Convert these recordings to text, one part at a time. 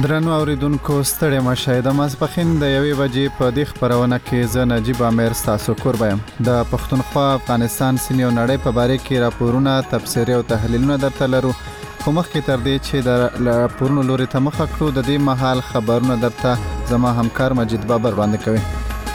درنو اوریدونکو ستړي مشه د ماسپخین د 1 بجې په دې خبرونه کې زه نجیب امیر تاسو کوربم د پښتونخوا افغانستان سیمې او نړۍ په باره کې راپورونه تفسیري او تحلیلونه درته لرو خو مخکې تر دې چې د راپورونو لوري ته مخه کړو د دې مهال خبرونه درته زما همکار مجید بابر وړاندې کوي.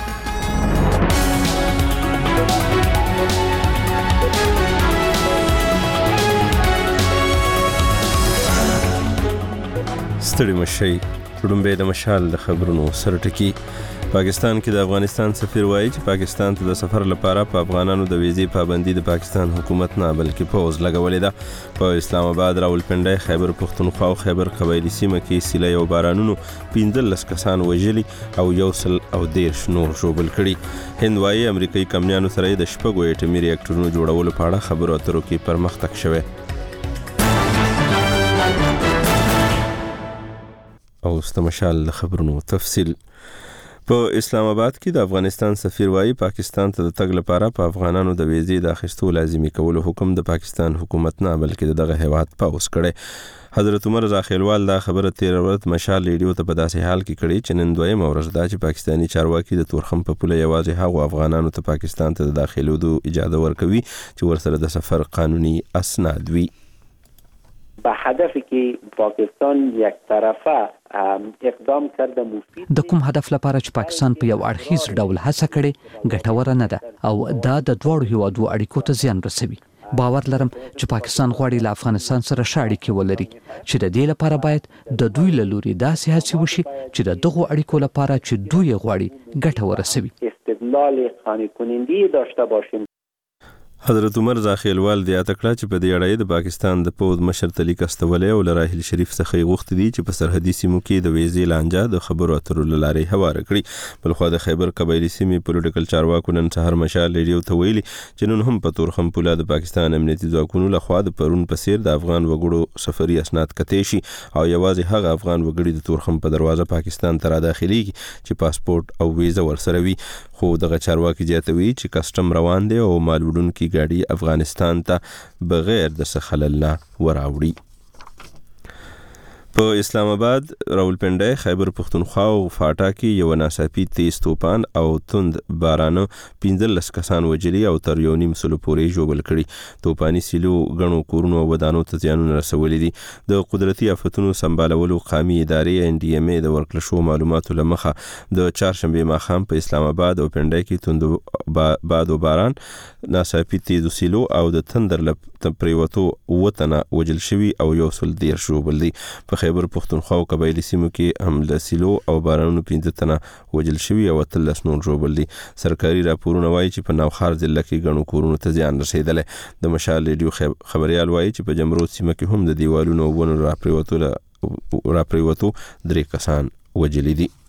ستړي مشي وړاندې د مشال د خبرونو سرټکی. پاکستان کې د افغانستان سفیر وایي چې پاکستان ته د سفر لپاره په افغانانو د ویزې پابندي د پاکستان حکومت نه بلکې پوز لګولې ده. په اسلام آباد، راولپنډي، خیبر پښتونخوا او خیبر قبایلی سیمه کې سیلۍ او بارانونو 15 کسان وژلي او 110 نور ژوبل کړي. هند وایي امریکایي کمپنیانو سره د شپږو اټومي ریاکټورونو جوړولو په اړه خبرو اترو کې پرمختګ شوی. او استمشال خبرونو تفصیل. په اسلام آباد کې د افغانستان سفیر وایي پاکستان ته د تګ لپاره په افغانانو د ویزې د اخیستو لازمي کولو حکم د پاکستان حکومت نه بلکې دغه هیواد پاوس کړي. حضرت عمر زاخیلوال دا خبره 13 ورځ مشال ریډیو ته په داسې حال کې کړي چې نن دویم ورځ دا چې پاکستانی چارواکي د تورخم په پوله یوازې هغو افغانانو ته پاکستان ته د داخلېدو اجازه ورکوي چې ورسره د سفر قانوني اسناد وي. به هدفی که پاکستان یک طرفه اقدام کرده مفید د کوم هدف لپاره چې پاکستان په یو اړخیز ډول هڅه کړي ګټوره نه ده او دا د دوړو هیوادو اړیکو ته زیان رسوي. باور لرم چې پاکستان غواړي له افغانستان سره ښه اړیکې ولري چې د دې لپاره باید د دوی له لوري داسې هڅې وشي چې د دغو اړیکو لپاره چې دوی غواړي ګټه ورسوي. استدلال قانع کننده داشته باشیم. حضرت عمر زاخیلوال د اتکړه چې په دې اړه د پاکستان د پوز مشر تلی کستولې او لراحل شریف څخه غوښتي دي چې په سرحدي سیمو کې د ویزې لانجه د خبرو اترو لارې هواره کړي. بلخو د خیبر قبایلی سیمې پولیټیکل چارواکو نن سهار مشال ریډیو ته ویلي چې نن هم په تورخم پوله د پاکستان امنیتي ځواکونو لخوا د پرون په څیر د افغان وګړو سفري اسناد کتې شي او یوازې هغه افغان وګړي د تورخم په دروازه پاکستان ته را داخليږي چې پاسپورت او ویزه ورسره وي. خو دغه چارواکي زیاتوي چې کسټم روان دي او مال وړونکي ګاډي افغانستان ته بغیر د څه خلل نه وراوړي. په اسلام آباد، راولپنډي، خیبر پښتونخوا او فاټا کې یو ناڅاپي تیز طوفان او توند بارانو 15 کسان وژلي او تر 1.5 سلو پورې ژوبل کړي. طوفاني سیلو غنو کورونو او ودانو ته زیانونه رسولي دي. د قدرتي آفتونو سمبالولو قومي ادارې NDMA د ورکړل شو معلوماتو لمخه د چهارشنبه ماښام په اسلام آباد او پنډي کې توند باد او باران، ناڅاپي تیز سیلو او د تندر پریوتو وطنه وجل شوی او 110 ژوبل دي. په خیبر پښتونخوا او قبایلی سیمو کې هم د سیلو او بارانونو 15 تنه وجل شوی او 13 نور ژوبل دي. سرکاري راپورونه وایي چې په نوخار ضلع کې غنو کورونو ته زیان رسیدلی. د مشال ریډیو خبريال وایي چې په جمرود سیمه کې هم د دیوالونو او ونو راپریوتو 3 کسان وجلي دي.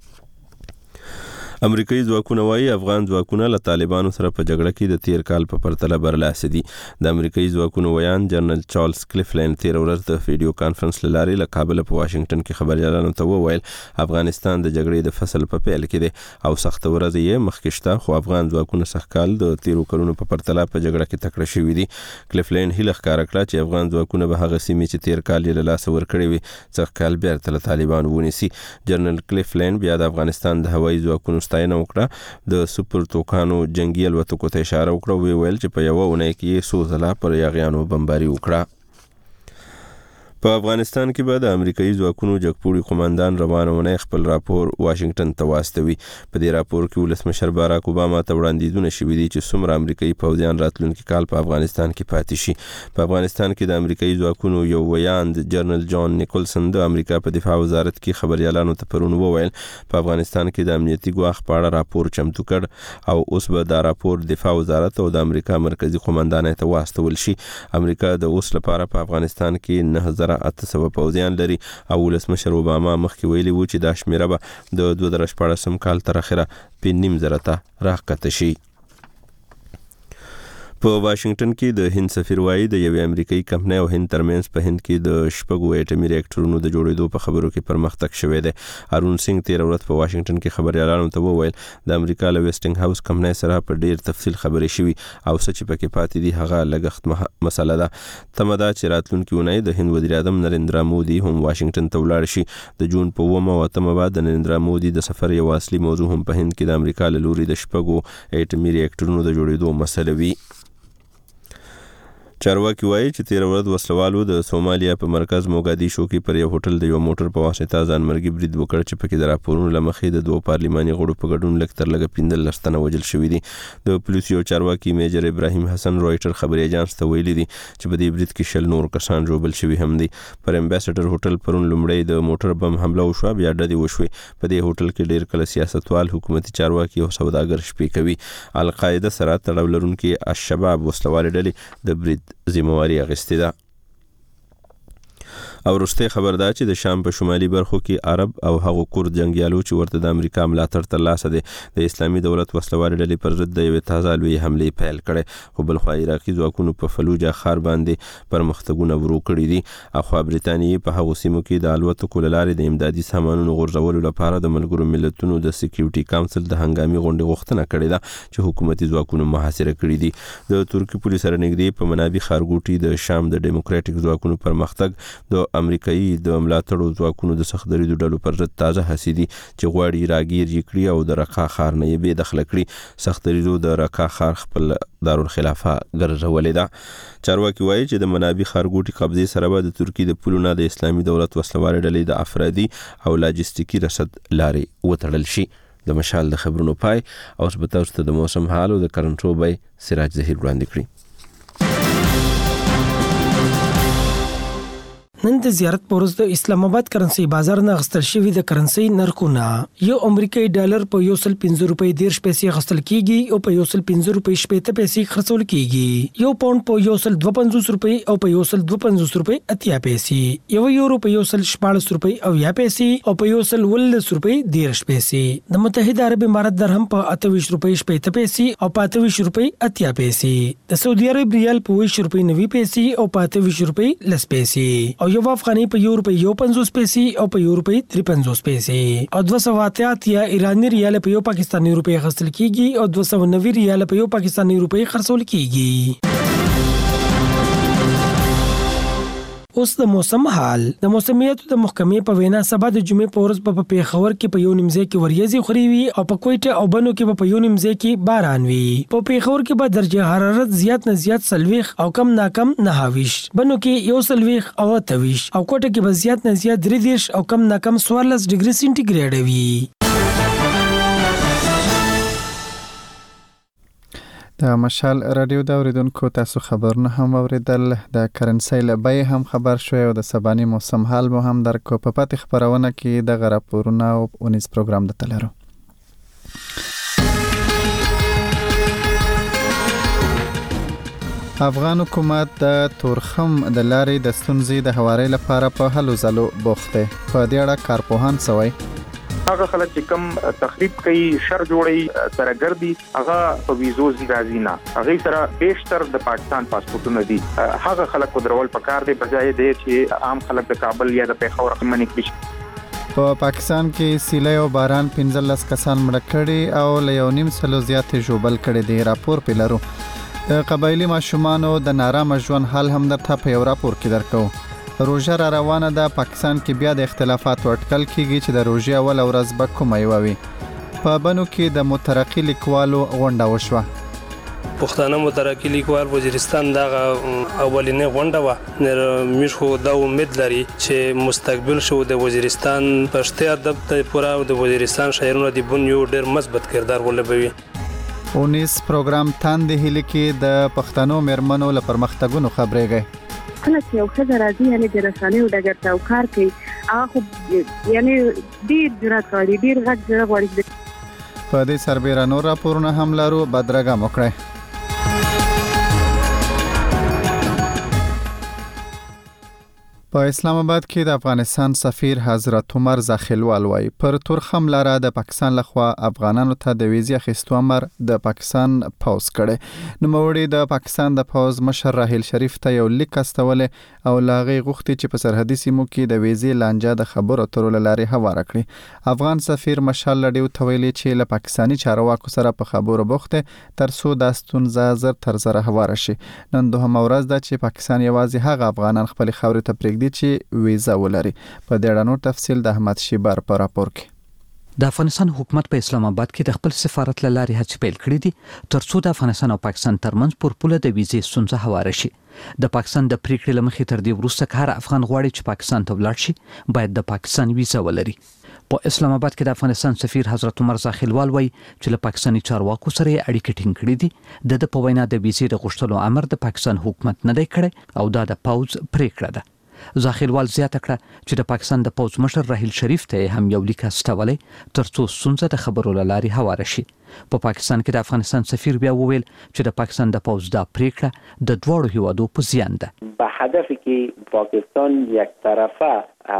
امریکایي ځواکونه وایي افغان ځواکونه له طالبانو سره په جګړه کې د تیر کال په پرتله برلاسه دي. د امریکایي ځواکونو ویان جنرال چارلز کلیفلینډ 13 ورځ د ویډیو کانفرنس لارې له کابل په واشنگټن کې خبريالانو ته وویل افغانستان د جګړې د فصل په پیل کې دی او سخت ورځ یې مخکې شته، خو افغان ځواکونه سخت کال د تیرو کلونو په پرتله په جګړه کې تکړه شوي دي. کلیفلینډ هیله ښکاره کړه چې افغان ځواکونه به هغه سیمې چې تیر کال یې له لاسه ورکړې وي څخه کال بیرته له طالبانو ونیسي. جنرال کلیفلینډ بیا د افغانستان د هوایي ځواکونو ستاینه وکړه. د سوپر توکانو جنگي الوتکو ته اشاره وکړه، ویل چې په یو اونۍ کې 100 ځله پر یاغیانو بمباري وکړه. په افغانستان کې به د امریکایي ځواکونو جګپوړي قوماندان روانه ونې خپل راپور واشنگټن ته واستوي. په دې راپور کې ولسمشر باراک اوباما ته وړاندیزونه شوي دي چې څومره امریکایي پوځیان راتلونکي کال په افغانستان کې پاتې شي. په افغانستان کې د امریکایي ځواکونو یو ویاند جنرال جان نیکولسن د امریکا په دفاع وزارت کې خبريالانو ته پرون وویل په افغانستان کې د امنیتي ګواښ په اړه راپور چمتو کړ او اوس به دا راپور دفاع وزارت او د امریکا مرکزی قوماندانۍ ته واستول شي. امریکا د اوس لپاره په افغانستان کې 9800 پوځیان لري او ولسمشر اوباما مخکې ویلي و چې دا شمیره به د 2014 کال تر اخره 5.5 زره ته راښکته شي. په واشنگټن کې د هند سفیر وایي د یوې امریکایي کمپنۍ او هند ترمنځ په هند کې د شپږو اټومي ریاکټورونو د جوړېدو په خبرو کې پرمختګ شوی دی. هارون سنگ 13 ورځ په واشنگټن کې خبريالانو ته وویل د امریکا له ویسټینګ هاوس کمپنۍ سره په ډیر تفصیل خبرې شوي او څه چې پکې پاتې دي هغه لګښت مسله ده. تمه ده چې راتلونکي اونۍ د هند وزیر اعظم نریندرا مودي هم واشنگټن ته ولاړ شي. د جون په 9 او 8 بعد د نریندرا مودي د سفر یو اصلي موضوع هم په هند کې د امریکا له لوري د شپږو اټومي ریاکټورونو د جوړېدو مسله وي. چارواکي وایي چې 13 ورځ وسلوالو د سومالیا په مرکز موګادیشو کې پر یو هوټل د یو موټر په واسطه ځانمرګي برید وکړ چې پکې د راپورونو لمخې د دوه پارلماني غړو په ګډون لږ تر لږه 15 تنه وژل شوي دي. د پولیسو چارواکي میجر ابراهیم حسن رويټر خبري اژانس ته ویلي دي چې په دې برید کې 10 نور کسان ژوبل شوي هم دي. پر امباسډر هوټل پرون لومړی د موټر بم حمله وشو، بیا ډډې وشوي. په دې هوټل کې ډیر کله سیاستوال، حکومتي چارواکي او سوداګر شپې کوي. القاعده سره تړاو لرونکي الشباب وسلوال ډلې د برید ذمہواری اخیستې ده. او وروسته خبر ده چې د شام په شمالي برخو کې عرب او هغو کورد جنگیالو چې ورته د امریکا ملاتړ ترلاسه دي د اسلامي دولت وسلوال ډلې پر ضد د یوې تازه لویې حملې پیل کړې. خو بلخوا عراقي ځواکونو په فلوجه ښار باندې پرمختګونه ورو کړي دي. اخوا برېټانیې په هغو سیمو کې د الوتکو له لارې د امدادي سامانونو غورځولو لپاره د ملګرو ملتونو د سکیورټي کونسل د هنګامي غونډې غوښتنه کړې ده چې حکومتي ځواکونو محاصره کړي دي. د ترکي پولیسو سره نږدې په منابي ښارګوټي د شام د ډیموکراټیک ځواکونو پرمختګ د امریکایي د ملاتړو ځواکونو د سخت دریدو ډلو پر ضد تازه هڅې دي چې غواړي راګیر یې کړي او د رقا ښار نه یې بې دخله کړي. سخت دریدو د رقا ښار خپل دارالخلافه ګرځولې ده. چارواکي وایي چې د منابي ښارګوټي قبضې سره به د ترکیې د پولو نه د اسلامي دولت وسلوال ډلې د افرادي او لاجستیکي رسد لارې وتړل شي. د مشال د خبرونو پای او تاسو ته د موسم حال او د کرنټو بای سراج ظهیر وړاندې کړي. نن د زیارت پر ورځ د اسلام آباد کرنسي بازار نه غستل شوی د کرنسي نرخونه یو امریکایي ډالر په 105 روپۍ 10 پیسې غستل کیږي او په 105 روپۍ 70 پیسې خرڅول کیږي. یو پاوند په 125 روپۍ او په 125 روپۍ 80 پیسې، یو یورو په 114 روپۍ او 10 پیسې او په 119 روپۍ 10 پیسې. د متحده عرب امارات درهم په 28 روپۍ 70 پیسې او په 28 روپۍ 80 پیسې. د سعودي عرب ریال په 20 روپۍ 90 پیسې او په 28 روپۍ 10 پیسې. او یو افغاني په یو روپۍ 50 پیسې او په یو روپۍ 53 پیسې. او 288 یا ایرانی ریال په یو پاکستاني روپۍ غسل کیږي او 290 ریال په یو پاکستاني روپۍ خرڅول کیږي. اوس د موسم حال. د موسمیاتو د محکمې په وینا سبا د جمعې په ورځ په پیښور کې په یو نیمځای کې وریځې خوري وي او په کوټه او بنو کې په یو نیمځای کې باران وي. په پیښور کې به درجه حرارت زیات نه زیات 40 او کم نه کم 29، بنو کې 41 او 28 او کوټه کې به زیات نه زیات 33 او کم نه کم 14 ډیګري سنټیګریډ وي. د مشال رادیو د اوریدونکو تاسو خبرونه هم اوریدل. د کرنسۍ له بیې هم خبر شوی او د سباني موسم حال مو هم درکو. په پاتې خبرونه کې د راپورونه او اونیز پروګرام د تلرو. افغان حکومت د تورخم د لارې د ستونزې د هواري لپاره په هلو ځلو بوخت دی. په دې اړه کارپوهان سوي هغه خلک چې کم تخریب کوي، شر جوړي، سره ګرځي، هغه په ویزو راځي نه، هغه سره بیشتر د پاکستان پاسپورتونه دي. هغه خلک کو درول پکار دی بجای دی چې عام خلک د کابل یا د پیښور منی کړي. په پاکستان کې سیلۍ او باران 15 کسان مړه کړي او له 1.5 زیاتې ژوبل کړي دي. راپور پیلرو د قبایلی ماشومانو د نارامه ژوند حال هم درته په یو راپور کې درکو. روژه را روانه ده. پاکستان کې بیا د اختلافاتو اټکل کیږي چې د روژې اول ورځ به کومه یوه وي. په بنو کې د مترقي لیکوالو غونډه وشوه. پښتانه مترقي لیکوال وزیرستان دغه اولینې غونډه وه. موږ خو دا امید لري چې مستقبل شو د وزیرستان پښتو ادب ته پوره او د وزیرستان شاعرانو د بون یو ډېر مثبت کردار ولوبوي. اونیس پروګرام تاندې هلي کې د پښتنو مېرمنو له پرمختګونو خبرېږي. کله چې یو ښځه راځي یعنې د رسنیو ډګر ته او کار کوي، هغه خو یعنې ډېر جرأت غواړي، ډېر غټ زړه غواړي. په دې سربېره نور راپورونه هم لرو. بدرګه مو کړئ. په اسلام آباد کې د افغانستان سفیر حضرت عمر زاخیلوال وایي پر تورخم لاره د پاکستان لخوا افغانانو ته د ویزې اخیستو امر د پاکستان پوز کړي. نوموړي د پاکستان د پوز مشر راحیل شریف ته یو لیک استولې او لاغي غوښتي چې په سرحدي سیمو کې د ویزې لانجه د خبرو اترو لارې هواره کړي. افغان سفیر مشال لډیو ته ویلي چې له پاکستاني چارواکو سره په خبرو بوخته ترڅو د ستونزه زر تر زر هواره شي. نن دوهم ورځ ده چې پاکستان یوازې هغه افغانان خپل خاورې ته دي چې ویزا ولري. په دې اړه نور تفصیل د احمد شیبر په راپور کې. د افغانستان حکومت په اسلام آباد کې د خپل سفارت له لارې هڅې پیل کړې دي ترڅو د افغانستان او پاکستان ترمنځ پر پوله د ویزې ستونزه هواره شي. د پاکستان د پریکړې لمخې تر دې وروسته که هر افغان غواړي چې پاکستان ته ولاړ شي باید د پاکستان ویزا ولري. په اسلام آباد کې د افغانستان سفیر حضرت عمر زاخیلوال وایي چې له پاکستاني چارواکو سره اړیکې ټینګ کړې دي. د په وینا د ویزې د غوښتلو امر د پاکستان حکومت نه دی کړی او دا د پوز پریکړه ده. زاخیلوال زیاته کړه چې د پاکستان د پوز مشر راحیل شریف ته هم یو لیک استولې ترڅو ستونزه د خبرو لاري هواره شي. په پاکستان کې د افغانستان سفیر بیا وویل چې د پاکستان د پوز دا پریکړه د دواړو هیوادو په زیان ده. به هدفی که پاکستان یک طرفه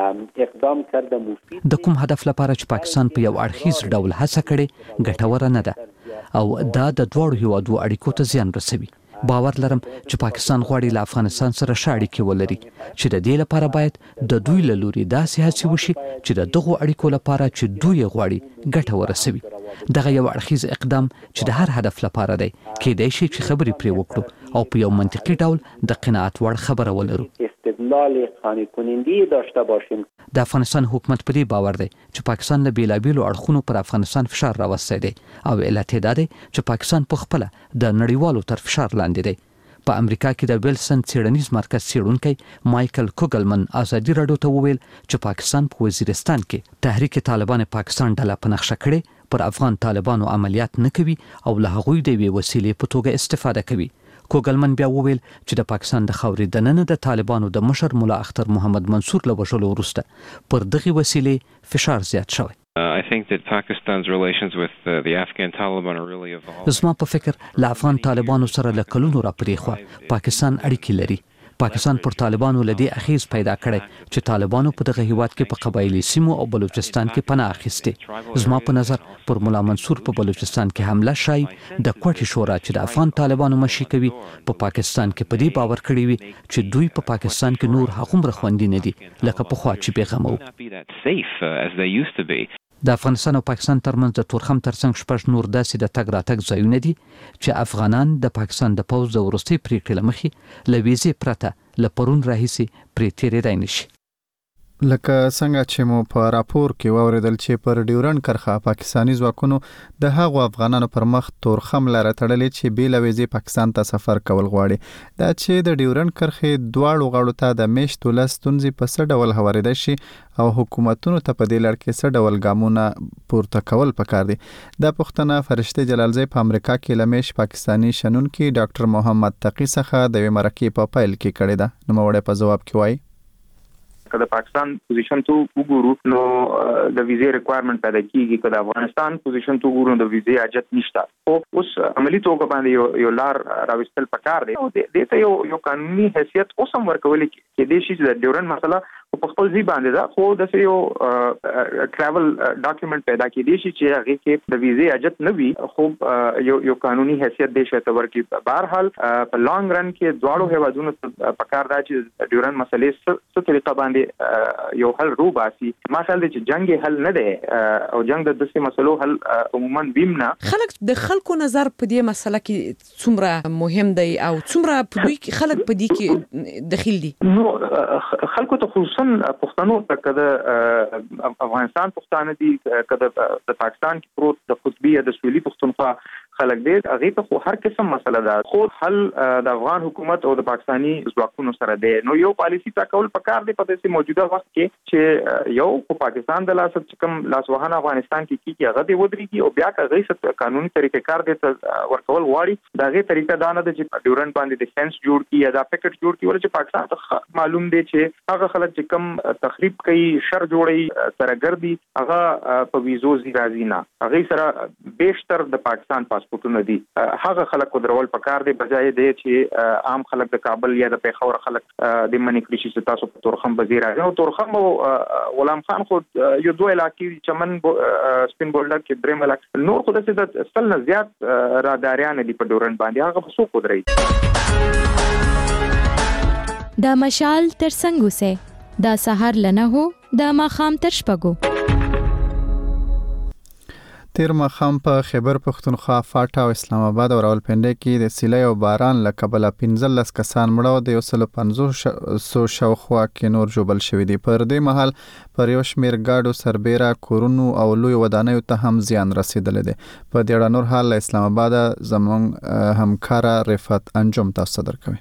اقدام کرده مفید د کوم هدف لپاره چې پاکستان په یو اړخیز ډول هڅه کړي ګټوره نه ده او دا د دواړو هیوادو اړیکو ته زیان رسوي. باور لرم چې پاکستان غواړي له افغانستان سره ښه اړیکې ولري چې د دې لپاره باید د دوی له لوري داسې هڅې وشي چې د دغو اړیکو لپاره چې دوی غواړي ګټه ورسوي. دغه یو اړخیز اقدام چې د هر هدف لپاره دی کېدای شي چې خبرې پرې وکړو او په یو منطقي ډول د قناعت وړ خبره ولرو. استدلال قانع کننده داشته باشیم. د افغانستان حکومت په دې باور دی چې پاکستان له بیلابیلو اړخونو پر افغانستان فشار راوستی دی او علت یې دا دی چې پاکستان په خپله د نړیوالو تر فشار لاندې دی. په امریکا کې د ویلسن څېړنیز مرکز څېړونکی مایکل کوګلمن ازادي راډیو ته وویل چې پاکستان په وزیرستان کې تحریک طالبان پاکستان ډله په نقشه کړې پر افغان طالبانو عملیات نه کوي او له هغوی د یوې وسیلې په توګه استفاده کوي. کوګلمن بیا وویل چې د پاکستان د خاورې دننه د طالبانو د مشر ملا اختر محمد منصور له وژلو وروسته پر دغه وسیلې فشار زیات شوی. I think that Pakistan's relations with the Afghan Taliban are really evolving. زما په فکر له افغان طالبانو سره له کلونو راپرې خو پاکستان اړیکې لري. پاکستان پر طالبانو لدی اخیز پیدا کړي چې طالبانو په دغه هیواد کې په قبایلی سیمو او بلوچستان کې پناه اخیسته. زما په نظر پر مولا منصور په بلوچستان کې حمله شای د کوټي شورا چې د افغان طالبانو مشي کوي په پاکستان کې په دې باور کړی وي چې دوی په پاکستان کې نور هغومره خوندي نه دي لکه په خوا چې پیغام وو. د افغانستان او پاکستان ترمنځ د تورخم ترڅنګ شپږ نور داسې د تګ راتګ ځایونه دي چې افغانان د پاکستان د پوز د وروستۍ پریکړې له مخې له ویزې پرته له پرون راهیسې پرې تېرېدای نه شي. لکه څنګه چې مو په راپور کې واوریدل چې پر ډیورنډ کرښه پاکستانی ځواکونو د هغو افغانانو پر مخ تورخم لاره تړلې چې بېله ویزې پاکستان ته سفر کول غواړي. دا چې د ډیورنډ کرښې دواړو غاړو ته د میشتو لس ستونزې په څه ډول هوارېدای شي او حکومتونو ته په دې لړ کې څه ډول ګامونه پورته کول پکار دي. دا پوښتنه فرشته جلالزی په امریکا کې لمیش پاکستانی شنونکي ډاکټر محمد تقی څخه د یوې مرکې په پیل کې کړې ده. نوموړی په ځواب کې وایي که د پاکستان پوزیشن ته وګورو نو د ویزې ریکوایرمنت پیدا کیږي. که د افغانستان پوزیشن ته وګورو د ویزې حاجت نشته. او اوس عملی توګه باندې یو لار راوستل پکار دی او د ته یو قانوني حیثیت اوس هم ورکول کې د شي د ډیورنډ مسله په خپل ځای باندې دا خو د یو ټریول ډاکومېنټ پیدا کیدی شي چې هغه کې د ویزې حاجت نه وي خو یو قانوني حیثیت دی شته ورکی. بهرحال په لانګ رن کې دواړو هیوادونو پکار دا چې ډیورنډ مسلې څه طریقه باندې یو حل رو باسي. ما خیال دی چې جنگ حل نه دی او جنگ د دسي مسلو حل عموما ویم نه. خلک د خلکو نظر په دې مسله کې څومره مهم دی او څومره په دوی کې خلک په دې کې دخیل دي؟ نو خلکو ته خصوصا پښتنو ته کده افغانستان پښتانه دي کده د پاکستان کې پروت د قطبی د سویلي پښتونخوا خلک دي هغه ته هر قسم مسله ده. خو حل د افغان حکومت او د پاکستانی ځواکونو سره دی. نو یو پالیسی تا کول پکار دی په دې موجوده وخت کې چې یو په پاکستان د لاس کم لاس وهانه افغانستان کې کیږي هغه دی ودرېږي او بیا که غي قانوني طریقې کار دی ورکول غواړي دا غي طریقه دا نه ده چې ډیورنډ باندې د سنس جوړ کی یا دا پکټ جوړ کی ولې چې پاکستان ته معلوم دی چې هغه خلک چې کم تخریب کوي شر جوړي سره ګرځي هغه په ویزو راځي نه. هغه سره بیشتر د پاکستان پاسپورت پاسپورتونه دي هغه خلک کو درول پکار دی بجای دی چې عام خلک د کابل یا د پیښور خلک د منی کړی چې تاسو په تورخم وزیر اعظم تورخم او غلام خان خو یو دوه علاقې چمن سپین بولډر کې درې ملک نور خو د سل نه زیات راداریان دي په ډورن باندې هغه په سو قدرت دا مشال تر څنګه سه دا سحر لنه هو دا ماخام تر شپګو تیر مخام په خیبر پختونخوا فاټا او اسلام آباد او راولپنډي کې د سیلۍ او باران له کبله 15 کسان مړه د 150 شاوخوا کې نور جوبل شوی دی پر دې مهال پر یو شمیر گاډو سربېره کورونو او لوی ودانیو ته هم زیان رسیدلی دی په دې اړه نور حال اسلام آباد زموږ همکار رفعت انجم تاسو درکوي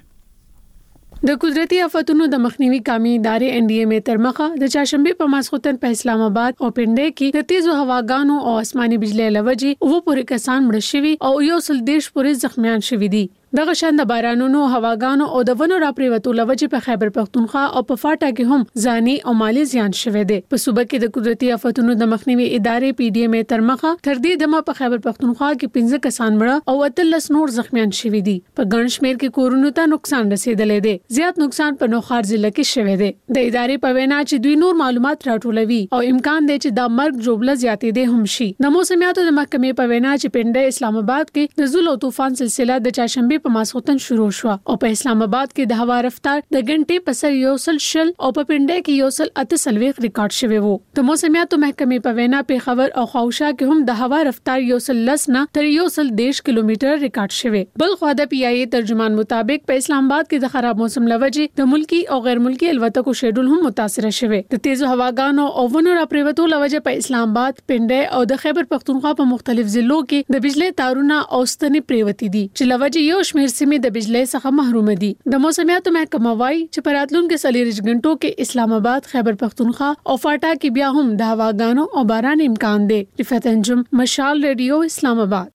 د قدرتي آفتونو د مخنیوي قومي ادارې NDMA تر مخه د چاشنبه په ماسختن په اسلام آباد او پنډه کې د تیزو هواګانو او آسماني بجلی لوجي او پورې کسان مړ شوي او یو سل دیش پورې زخمیان شوي دي دغه شان د بارانونو هواګانو او د ونو راپریوتو لوجي په خیبر پختونخوا او په فاټا کې هم ځاني او مالی زیان شوه دي په صوبه کې د قدرتي آفتونو د مخنیوي ادارې PDMA تر مخه تر دې دمه په خیبر پختونخوا کې 15 کسان مړه او 13 نور زخمیان شوي دي په ګڼ شمیر کې کورونو ته نقصان رسیدلی دی زیات نقصان په نوخار ضلع کې شوه دی د ادارې په وینا چې دوی نور معلومات راټولوي او امکان دی چې دا مرګ جوړله زیاتې دي هم شي د موسمیاتو د محکمې په وینا چې پنډه اسلام آباد کې د زول او طوفان سلسله د چاشنبه په ماسختن شروع شو او په اسلام آباد کې د هوا رفتار د غنټې په سر یو سل شل او په پنډه کې یو سل 38 ریکارډ شوی وو د موسمیاتو محکمې په وینا په خبر او خوشا کې هم د هوا رفتار یو سل لس نه تر یو سل 10 کیلومتر ریکارډ شوی بل خو د PIA ترجمان مطابق په اسلام آباد کې د خراب موسم لوجه د ملکی او غیر ملکی الوتکو شیډول هم متاثر شوی د تیزو هواګانو او ونو راپریوتو لوجه په اسلام آباد پنډه او د خیبر پختونخوا په مختلف ضلعو کې د بجلی تارونه او ستنې پریوتی دي چې لوجه یو شمیر سیمې د بجلی څخه محروم دي د موسمیاتو محکمه وايي چې په راتلونکو 40 غنټو کې اسلام آباد خیبر پختونخوا او فاټا کې بیا هم د هواګانو او باران امکان دی رفعت انجم مشال ریډیو اسلام آباد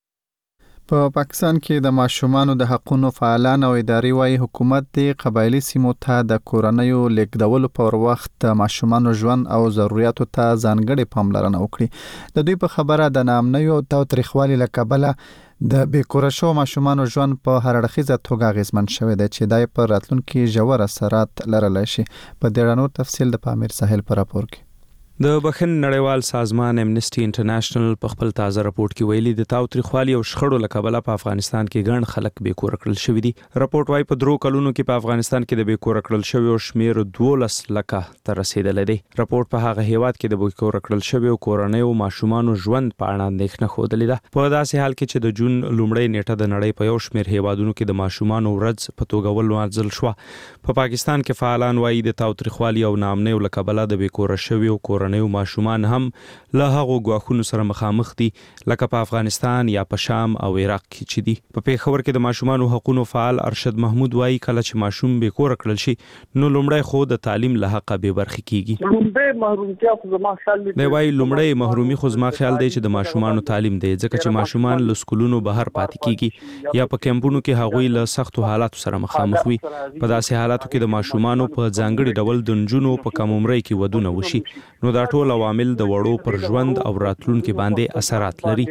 په پاکستان کې د ماشومانو د حقوقو فعالان او اداري وايي حکومت د قبایلی سیمو ته د کورنیو لیکدولو پر وخت د ماشومانو ژوند او ضرورتو ته ځانګړي پاملرنه وکړي د دوی په خبره د نامنیو او تاوتریخوالي لکبله د بیکورشو ماشومانو ژوند په هر اړخیزه توګه غیزمن شوی دی چې دای پر راتلونکي ژور اثرات لرلی شي په دې اړه نور تفصیل د پامیر ساحل پر راپور کې د بخښنې نړیوال سازمان امنیسټي انټرنیشنل په خپل تازه راپورټ کې ویلي د تاوتریخوالي او شخړو لکبله په افغانستان کې ګڼ خلک بیکور کړل شوی دي راپورټ وايي په درو کلونو کې په افغانستان کې د بیکور کړل شوی او شمیر 12 لکه تر رسیدلی دی راپورټ په هغه هیواد کې د بیکور کړل شوی او کورنیو ماشومانو ژوند په اړه اندېښنه خوده لیده په داسې حال کې چې د جون لومړۍ نیټه د نړۍ په یو شمیر هیوادونو کې د ماشومانو ورځ په توګه ولمانځل شو په پاکستان کې فعالان وايي د تاوتریخوالي او نامنیو لکبله د بیکور شوی او کورنیو ماشومان هم له هغو غواخونو سره مخامخ دي لکه په افغانستان یا په شام او عراق کې چې دي په پیښور کې د ماشومانو حقوقو فعال ارشد محمود وایي کله چې ماشوم بیکور کړل شي نو لومړی خو د تعلیم له حق به برخه کیږي لومړی محرومتیا خو زما خیال دی وایي لومړی محرومي خو زما خیال دی چې د ماشومانو تعلیم دی ځکه چې ماشومان له سکولونو بهر پاتې کیږي یا په کمپونو کې هغوی له سختو حالاتو سره مخامخ وي په داسې حالاتو کې د ماشومانو په ځانګړي ډول د نجونو په کم عمرۍ کې ودونه وشي نو دا ټول عوامل د وړو پر ژوند او راتلونکو باندې اثرات لري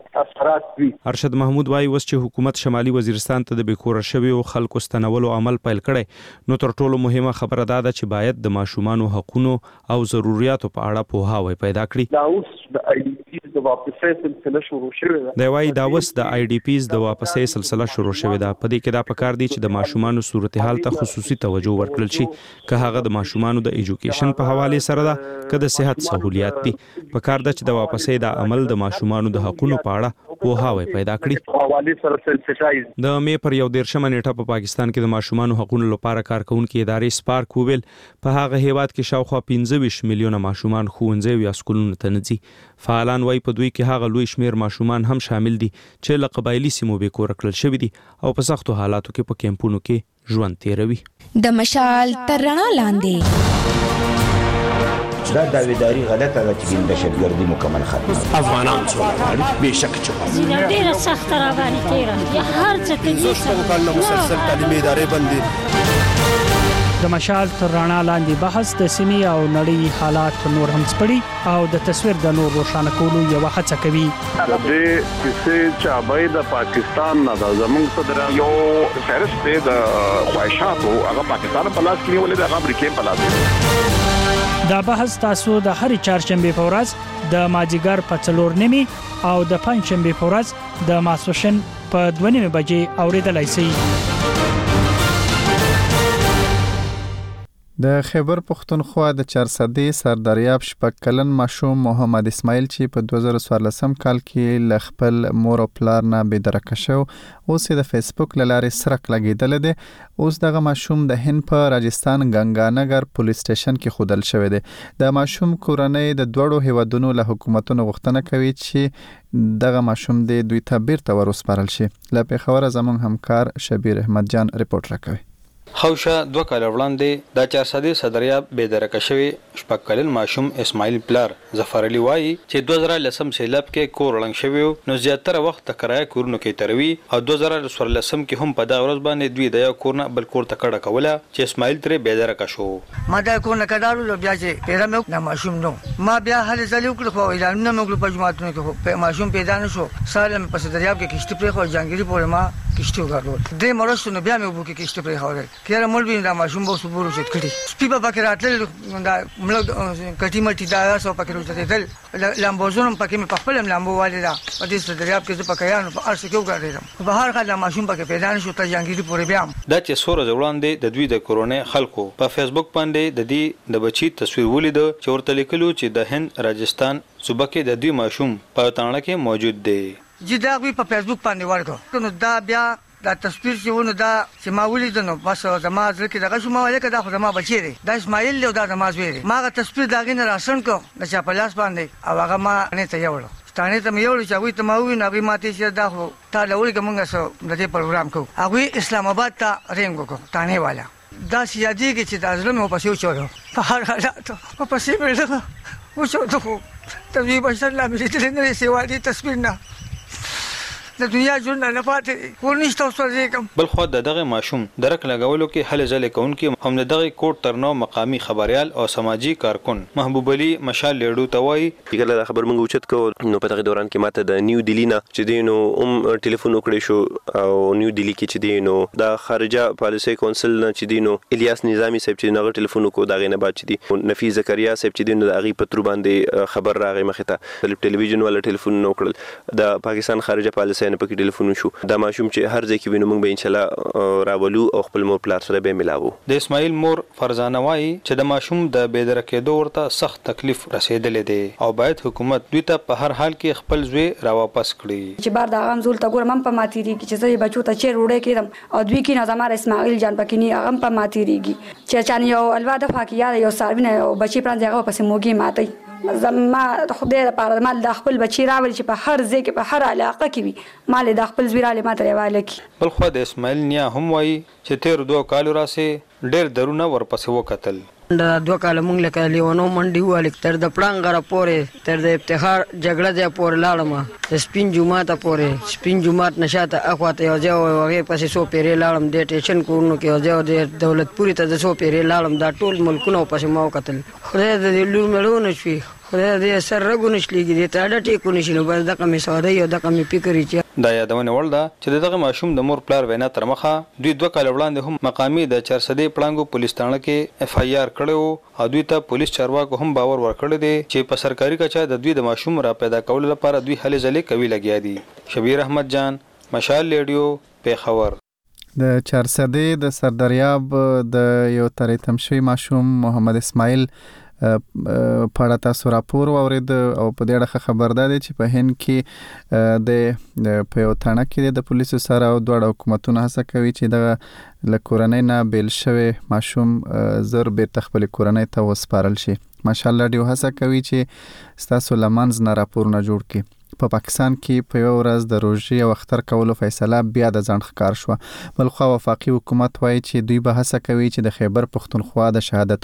ارشد محمود وايي اوس چې حکومت شمالي وزیرستان ته د بیکور شوی او خلکو ستنولو عمل پیل کړي نو تر ټولو مهمه خبره دا ده چې باید د ماشومانو حقوقو او ضرورتو په اړه پوهاوی پیدا کړي دا اوس د IDPs د واپسې سلسله شروع شوې ده دا وايي دا اوس د IDPs د واپسې سلسله شروع شوې ده په دې کې دا پکار دی چې د ماشومانو صورتحال ته خصوصي توجه ورکړل شي که هغه د ماشومانو د ایجوکیشن په حواله سره ده که د صحت سہولیات دي په کار ده چې د واپسې د عمل د ماشومانو د حقوقو په اړه پوهاوی پیدا کړي د مې پر 11 نیټه په پاکستان کې د ماشومانو حقوقو لپاره کارکونکو ادارې سپارک وویل په هغه هیواد کې شاوخوا 15 میلیونه ماشومان ښوونځي یا سکولونو ته نه ځي فعالان وايي په دوی کې هغه لوی شمیر ماشومان هم شامل دي چې له قبایلی سیمو بیکور کړل شوی دي او په سختو حالاتو کې په کمپونو کې ژوند تیروي د مشال تر رڼا لاندې دا داویداری غلطه ده چې د دهشتګردي مکمل ختمه افغانان څو بهشکه چې ډیره سخت را باندې تیره یا هر څه ته مسلسل تعلیمي ادارې بندي د مشال تر رڼا لاندې بحث د سیمې او نړۍ حالات نور هم سپړي او د تصویر د نور روښانه کولو یو هڅه کوي. د دې کیسې چابای د پاکستان نه د زمونږ صدر یو فهرست دی د خواهشاتو هغه پاکستان په لاس کې نیولې د امریکا په لاس کې. دا بحث تاسو د هرې چهارشنبه په ورځ د ماجیګر په 4:30 او د پنځشنبه په ورځ د ماسوشن په 2:30 بجې اوریدلای شئ. د خیبر پختونخوا د 400 سردریاب شپږ کلن ماشوم محمد اسماعیل چې په 2014 کال کې ل خپل مور او پلار نه بېدرکه شو اوس د فیسبوک لارې سرک لګیدل دي. اوس دغه ماشوم د هند په راجستان ګنگانګر پولیس سټیشن کې خودل شوی دی. د ماشوم کورنۍ د دوړو هیوادونو له حکومتونو غوښتنه کوي چې دغه ماشوم د دوی ته بیرته ورسپارل شي. له پیښور زموږ همکار شبیر احمد جان ریپورت راکوي. خوشا 2 کال وړاندې د 400 سدریاب بېدرکه شوی شپږ کلن ماشوم اسماعیل پلار ظفر علي وایي چې 2010 سیلاب کې کور لنګ شوی نو زیاتره وخت د کرایه کورونو کې تروي او 2014 کې هم په دا ورځ باندې دوی د یو کور نه بل کور ته کډه کوله چې اسماعیل ترې بېدرکه شو. ما دا کور نه کډالو بیا چې پیدا مې نه ماشوم نو ما بیا هله ځلې وکړو خو اعلان نه موږ په جماعتونو کې په ماشوم پیدا نه شو. سالم په سدریاب کې کشته پرې خو جنگيري پورې ما کشته وګورل دې مرستو بیا مې وبو کې کشته پرې خورل کله مولوی دا ماشوم بو صبر وشت کړي سپي په پکې راتل دا ملګ کټي مټي دا سو پکې وشتل لامبوزونم پکې مې په خپل لامبو والدا په دې سدریاب کې په کيانو په ارسه کې وګرځیدم په هر حال ماشوم پکې پیدا نشو ته جنگيري پورې بیا دا چې سور وړاندې د دوی د کورونې خلکو په فیسبوک باندې د دې د بچی تصویر ولید چې ورته لیکلو چې د هند راجستان صوبه کې د دوی ماشوم په تاڼه کې موجود دی. چې دا په فیسبوک باندې ورکو نو دا بیا دا تصویر چې ونه دا چې ما ولید نو بس زما ځکه دغه شو ما ولیکه دا خو زما بچی دی دا اسماعیل له دا زما زوی دی. ما غا تصویر دا غینه راشن کو د چا په لاس باندې او هغه ما نه ته یوړو ستانه ته مې یوړو چې هغه ته ما وی نه هغه ماته چې دا خو تا له ولګه مونږه سو د دې پروګرام کو هغه اسلام آباد ته رنګ کو تانه والا دا سیادي کې چې دا ظلم په پسیو چورو په هر حالت په پسې مې و شو ته ته وی بشر لا مې دې نه سیوا دي تصویر نه د دنیا ژوند نه پاتې ورنيشته اوسه کوم. بل خو دغه ماشوم درک لګولو کې حل ځلې کوونکې هم دغه کوټ ترنو مقامی خبريال او سماجی کارکون محبوب علي مشال لیډو توای کله خبر مونږ اوچت کو نو په دغه دوران کې ماته د نیو دلی نه چې دینو ټلیفون وکړې شو او نیو دلی کې چې دینو د خارجه پالیسي کونسل نه چې دینو الیاس نظامی صاحب چې نغه ټلیفون کو دغه نه بعد چې دی نفیس زکریا صاحب چې دینو د اغي پترو باندې خبر راغی مخه ته ټلویزیون ولا ټلیفون نو کړل د پاکستان خارجه پالیسي نه پکې ټلیفون شو دا ماشوم چې هر ځای کې وینم موږ به ان شاء الله راولو او خپل مور پلار سره به ملاو. د اسماعیل مور فرزانه وایي چې د ماشوم د بېدرکېدو ورته سخت تکلیف رسیدلې دی او باید حکومت دوی ته په هر حال کې خپل زوی را واپس کړي. چې بار دا غنزول ته ګورم په ماتيري کې چې زه بچو ته چیر وړې کېدم او دوی کې نظام اسماعیل جان پکې نه هغه په ماتيريږي چې چانه یو الواده فاکیا یو ساروینه یو بچی پران ځای پسې موګي ماتي زما خدای لپاره مال د خپل بچی راول چې په هر ځای کې په هر علاقه کې وي مال د خپل زویراله ماته راواله کی. بل خو د اسماعیل نیا هم وایي چې تیر 2 کال راسه ډېر درونه ورپسې وکتل. دا 2 کال مونږ لکه لیونو منډي والیک تر د پړنګره پورې تر د افتخار جګړه ځای پورې لاړم د سپین جمعه ته پورې سپین جمعه نشاته اخواته یو ځای هغه پسې سو پیرې لاړم د ټیشن کورونو کې یو ځای د دولت پوری ته د سو پیرې لاړم دا ټول ملکونو پسې ما وکتل خدای دې لور مړو نشي خدای دې سر رګونه شلېږي دې ته ډټې کو نشي نو بس دغه مې سودا یو دغه مې فکرې چې دا یادونه ولدا چې دغه ماشوم د مور پلار وینا تر مخه دوی 2 کال وړاندې هم مقامی د 400 پړانګو پولیس تاڼه کې اف آی آر کړو او دوی ته پولیس چارواکو هم باور ورکړی دی چې په سرکاري کچا د دوی د ماشوم را پیدا کولو لپاره دوی هلې ځلې کوي لګیا دي. شبیر احمد جان مشال لیډیو پیښور. د 400 د سردریاب د یو ترې تمشوي ماشوم محمد اسماعیل په تاسو راپور اورید او په دې اړه خبردار دي چې په هند کې د په یو تاڼه کې د پولیسو سره او دوه حکومتونو هڅه کوي چې د کورنۍ نه بیل شوی ماشوم زر بیرته خپل کورنۍ ته وسپارل شي. ماشاءالله ډیو هڅه کوي چې ستاسو لمنځ نه راپورونه جوړ کړي. په پاکستان کې په یو ورځ د روژې او اختر کولو فیصله بیا د ځان ښکار شو. بلخو وفاقي حکومت وایي چې دوی به هڅه کوي چې د خیبر پختونخوا د شهادتونو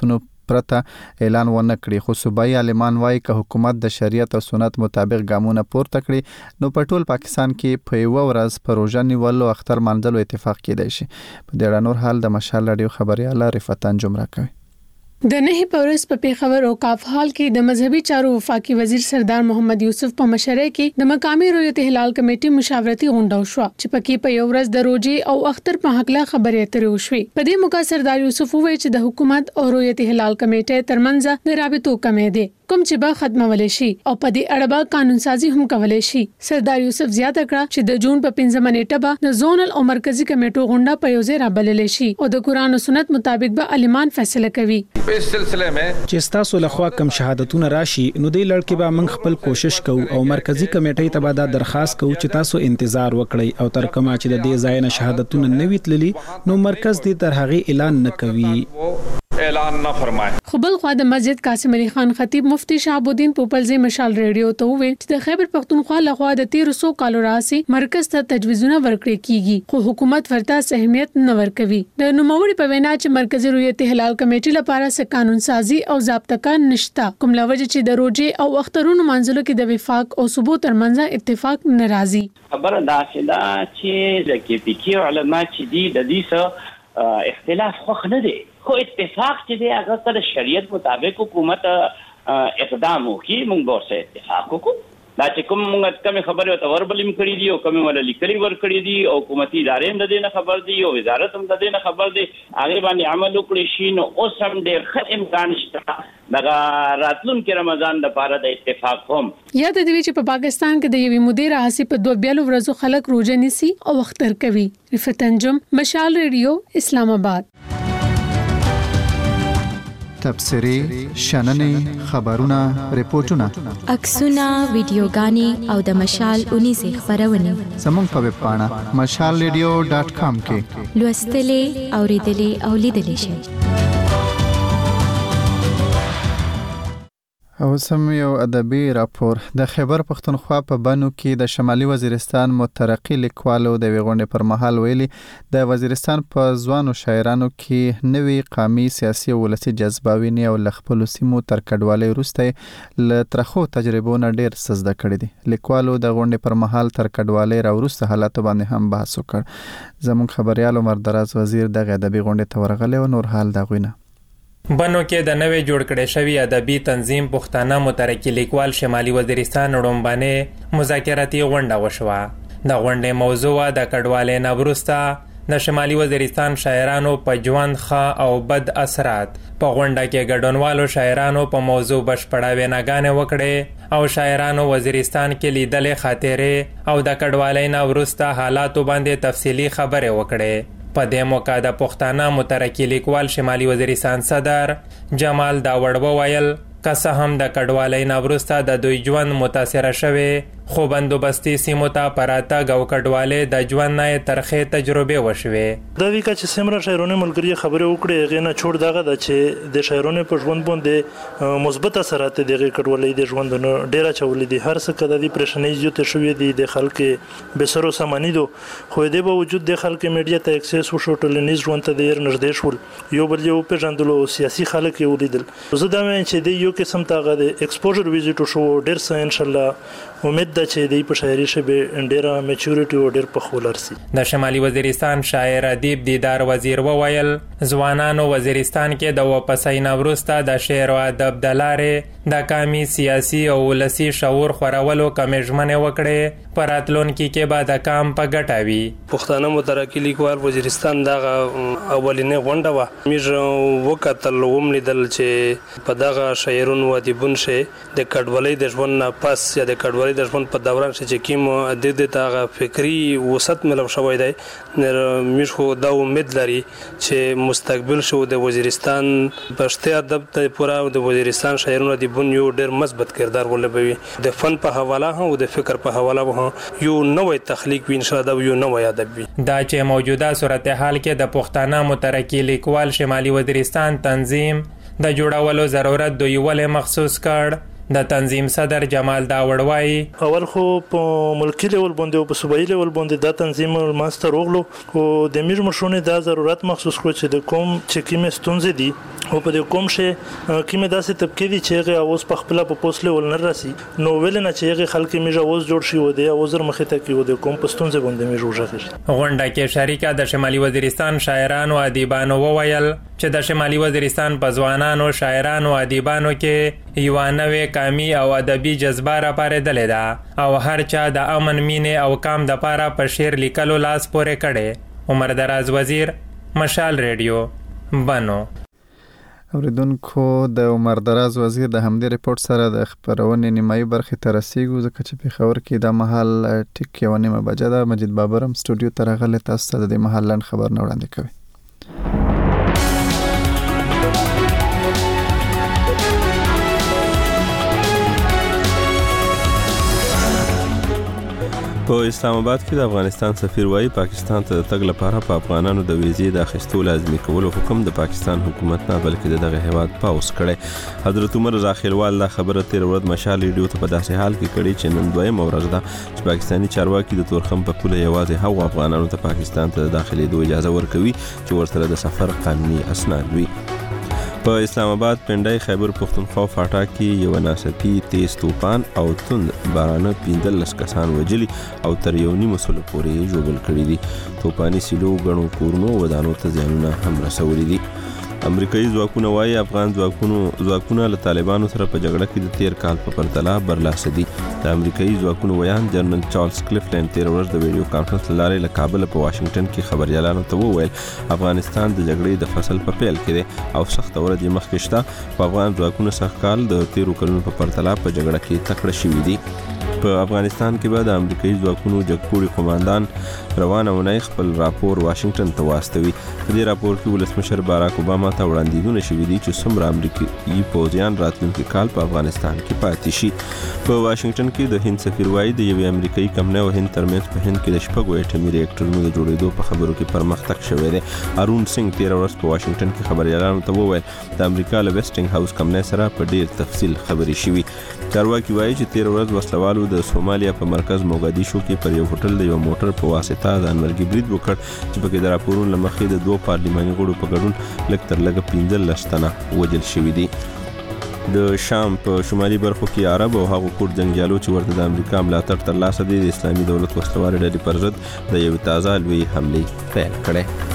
پرته اعلان ونه کړي. خو صوبایي عالمان وایي که حکومت د شریعت او سنت مطابق ګامونه پورته کړي نو په ټول پاکستان کې په یوه ورځ په روژه نیولو اختر مانځلو اتفاق کیدای شي. په دې اړه نور حال د مشال راډیو خبرياله رفعت انجم راکوي. د نه پورس په پیښور او کافحال کې د مذهبي چارو وفاقي وزیر سردار محمد یوسف په مشرۍ کې د مقامي رؤیت هلال کمیټې مشاورتي غونډه وشوه چې پکې په یو ورځ د روزې او اختر په حق لا خبرې اترې وشوي. په دې موقع سردار یوسف وویل چې د حکومت او رؤیت هلال کمیټې ترمنځ د رابطو کمې دي کوم چې به ختمول شي او په دې اړه به قانون سازي هم کولای شي. سردار یوسف زیاته کړه چې د جون په 15 نیټه به د زونل او مرکزی کمیټو غونډه په یو ځای رابلل شي او د قران او سنت مطابق به عالمان فیصله کوي. په سلسله کې چې تاسو له خوا کم شهادتونه راشي نو د لړ به موږ خپل کوشش کوو او مرکزی کمیټې ته به دا درخواست کوو چې تاسو انتظار وکړئ او تر کومه چې د دې ځای نه شهادتونه نه ویتللي نو مرکز دې تر هغه اعلان نه کوي. اعلان نه فرمای. خو بل خو د مسجد قاسم علي خان خطیب مفتی شهاب الدین پوپلزی مشال ریډیو ته وویل چې د خیبر پختونخوا لخوا د 1300 کالو راسي مرکز ته تجویزونه ورکړي کیږي خو حکومت ورته اهمیت نه ورکوي. د نوموړي په وینا چې مرکزی رؤیت هلال کمیټې لپاره څه قانون سازي او ضابطه نشته کوم لوجه چې د روزې او اخترونو منځلو کې د وفاق او صوبو ترمنځ اتفاق ناراضي. خبره دا چې د کې پی علماء چې دي د دې سره اختلاف خو نه دی خو اتفاق چې دی هغه سره شریعت مطابق حکومت اقدام وکړي موږ به سره اتفاق وکړو. دا چې کوم خبره او وربلیم کړی دی او کوم ولا لیکلي ور کړی دی او حکومتي ادارې هم د دې نه خبر دی او وزارت هم د دې نه خبر دی هغه باندې عمل وکړي شي نو اوس هم ډېر ښه امکان شته دغه راتلونکي رمضان لپاره د اتفاق هم. یاد دی چې په پاکستان کې د یوې مدیر حاصل په 2 ورځو خلک روزه نیسي او اختر کوي. رفعت انجم مشال ریډیو اسلام آباد. تبصری شننې خبرونه ریپورتونه عکسونه ویډیوګانې او د مشال 19 خبرونه زموږ په ویب پاڼه mashalradio.com کې لوستلې اوریدلې او لیدلې شئ. او سم یو ادبي راپور د خیبر پختونخوا په بنو کې د شمالي وزیرستان مترقي لیکوالو د ویغونې پر مهال ویلي د وزیرستان په ځوانو شاعرانو کې نوې قامي سیاسي او ولسي جذباویني او لخپلو سیمو تر کډوالۍ وروسته ل ترخو تجربو نه ډیر سزده کړی دي. لیکوالو د غونډې پر مهال تر کډوالۍ را وروسته حالات باندې هم بحث وکړ. زموږ خبريال عمر دراز وزیر د ادبي غونډې ته ورغلی او نور حال دا غوینه. بنو کې د نوې جوړ کړې شوی ادبي تنظیم پښتانه مترقي لیکوال شمالي وزیرستان وړاندې مذاکراتي غونډه وشوه. د غونډې موضوع د کډوالۍ نه وروسته د شمالي وزیرستان شاعرانو په ژوند ښه او بد اثرات. په غونډه کې ګډونوالو شاعرانو په موضوع بشپړه ویناګانې وکړې او شاعرانو وزیرستان کې لیدلې خاطرې او د کډوالۍ نه وروسته حالاتو باندې تفصیلی خبرې وکړې. په دې موقع د پښتانه مترقي لیکوال شمالي وزیرستان صدر جمال داوړ وویل که څه هم د کډوالۍ نه وروسته د دوی ژوند متاثره شوی خو بندوبستي سیمو ته پراتګ او کډوالۍ د ژوند نه ترخې تجربې وشوې. دا ویکا چې سمره شاعرونه ملګری خبرې وکړي غي نه چھوڑ داغه د چې د شاعرونه په ژوند باندې مثبت اثرات د کډوالۍ د ژوند نه ډیره چولې دي. هر څه کده د پریشنۍ جوته شوې دي د خلک به سرو سمانی دو خو د باوجود د خلک میډیا ته اکسس وشو ټولنیز ژوند ته ډیر نږدې شول یو بل یو په ژوندلو سیاسي خلک یو لیدل. زه دا وایم چې د یو قسم تاغه د ایکسپوژر ویزیټ شو ډیر څه ان شاء الله امید ده چې د په شاعري شبه ډیره میچورټي او ډیر په خولرسي. د شمالي وزیرستان شاعر ادیب دیدار وزیر وویل ځوانانو وزیرستان کې د واپسۍ نه وروسته د شعر او ادب د لارې د قامي سیاسي او ولسي شعور خورولو کمې ژمنې وکړې. په راتلونکي کې به د کام په ګټه وي. پښتانه مترقي لیکوال وزیرستان دغه اولینې غونډه وه موږ وکتل وملیدل چې په دغه شاعرونو ادیبون شي د کډوالۍ د ژوند نه پس یا د کډوالۍ د ژوند په دوران چې کوم د تاغه فکری وسط ملو شوی دی موږ خو دا امید لري چې مستقبل شو د وزیرستان پښتو ادب ته پورا د وزیرستان شاعرونو ادیبون یو ډیر مثبت کردار ولوي د فن په حواله او د فکر په حواله به یو نوې تخلیق وین شاده یو نوې ادب وي. دا چې موجوده صورتحال کې د پښتانه مترقي لیکوال شمالي وزیرستان تنظیم د جوړولو ضرورت دوی ولې مخصوص کړ د تنظیم صدر جمال داوړ وایي اول خو په ملکی لیول باندې او په صوبایي لیول باندې دا تنظیم ماستر وغلو او د میر مشرونه دا ضرورت محسوس کړ چې د کوم چې کیمه ستونزې دي او په دې کوم شي کیمه داسې طبقه دي چې هغه اوس په خپل په پوسټ لیول نه راسي نو ویل نه چې هغه خلک میجا اوس جوړ شي و دی او زر مخه ته کې و د کوم پښتون باندې میجا وژغه غونډه کې شریکه د شمالي وزیرستان شاعرانو ادیبانو وویل چې د شمالي وزیرستان په ځوانانو شاعرانو ادیبانو کې یو نوې قامي او ادبي جذبه راپارېدلې ده او هر چا د امن مینې او کام د پاره په شعر لیکلو لاس پورې کړي. عمر دراز وزیر، مشال ریډیو، بنو. اوریدونکو د عمر دراز وزیر د همدې ریپورت سره د خبرونې نیمایي برخې ته رسیږو ځکه چې په خبر کې د محل ټیک 1:30 بجې ده. مجید بابرم سټوډیو ته راغلی، تاسو ته د محل لنډ خبر نه وړاندې کوي. په اسلام آباد کې د افغانستان سفیر وایي پاکستان ته د تګ لپاره په افغانانو د ویزې د اخیستو لازمي کولو حکم د پاکستان حکومت نه بلکې دغه هیواد پاوس کړي. حضرت عمر رضا خیلوال دا خبره تیر ورځ مشال ریډیو ته په داسې حال کې کړي چې نن دویمه ورځ ده چې پاکستاني چارواکي د تورخم په پوله یوازې هغو افغانانو ته پاکستان ته د داخلېدو اجازه ورکوي چې ورسره د سفر قانوني اسناد وي. په اسلام آباد پنډای خیبر پختونخوا فاټا کې یو ناڅاپي تیز طوفان او تند باران 15 کسان وجلي او تر یو نیم سل پورې ژوبل کړي دي. طوفاني سیلو غنو کورونو ودانو ته زیانونه هم رسولي دي. امریکایي ځواکونه وایي افغان ځواکونه له طالبانو سره په جګړه کې د تیر کال په پرتله برلاسه دي. د امریکایي ځواکونو ویان جنرال چارلز کلیفلند تیر ورځ د ویډیو کانفرنس لارې له کابل په واشنگټن کې خبريالانو ته وویل افغانستان د جګړې د فصل په پیل کې دی او سخت ورځې مخکې شته. په افغان ځواکونو سخت کال د تیرو کلونو په پرتله په جګړه کې تکړه شوي دي. په افغانستان کې به د امریکایي ځواکونو جګپوړي قوماندان روانه ونې خپل راپور واشنگټن ته واستوي. په دې راپور کې ولسمشر باراک اوباما ته وړاندیزونه شوي دي چې څومره امریکایي پوځیان راتلونکي کال په افغانستان کې پاتې شي. په واشنگټن کې د هند سفیر وایي د یوې امریکایي کمپنۍ او هند ترمنځ په هند کې د شپږو اټومي ریاکټورونو د جوړېدو په خبرو کې پرمختګ شوی دی. ارون سنگ تیر ورځ په واشنگټن کې خبريالانو ته وویل د امریکا له ویسټینګ هاوس کمپنۍ سره په ډیر تفصیل خبرې شوي. چارواکي وایي چې تیر ورځ وسلوالو د سومالیا په مرکز موګادیشو کې پر یو هوټل د یو موټر په واسطه ځانمرګي برید وکړ چې پکې د راپورونو له مخې د 2 پارلماني غړو په ګډون لږ تر لږه 15 تنه وژل شوي دي. د شام په شمالي برخو کې عرب او هغو کورد جنګیالو چې ورته د امریکا ملاتړ ترلاسه دي د اسلامي دولت وسلوالې ډلې پر ضد د یو تازه لوی حملې پیل کړې.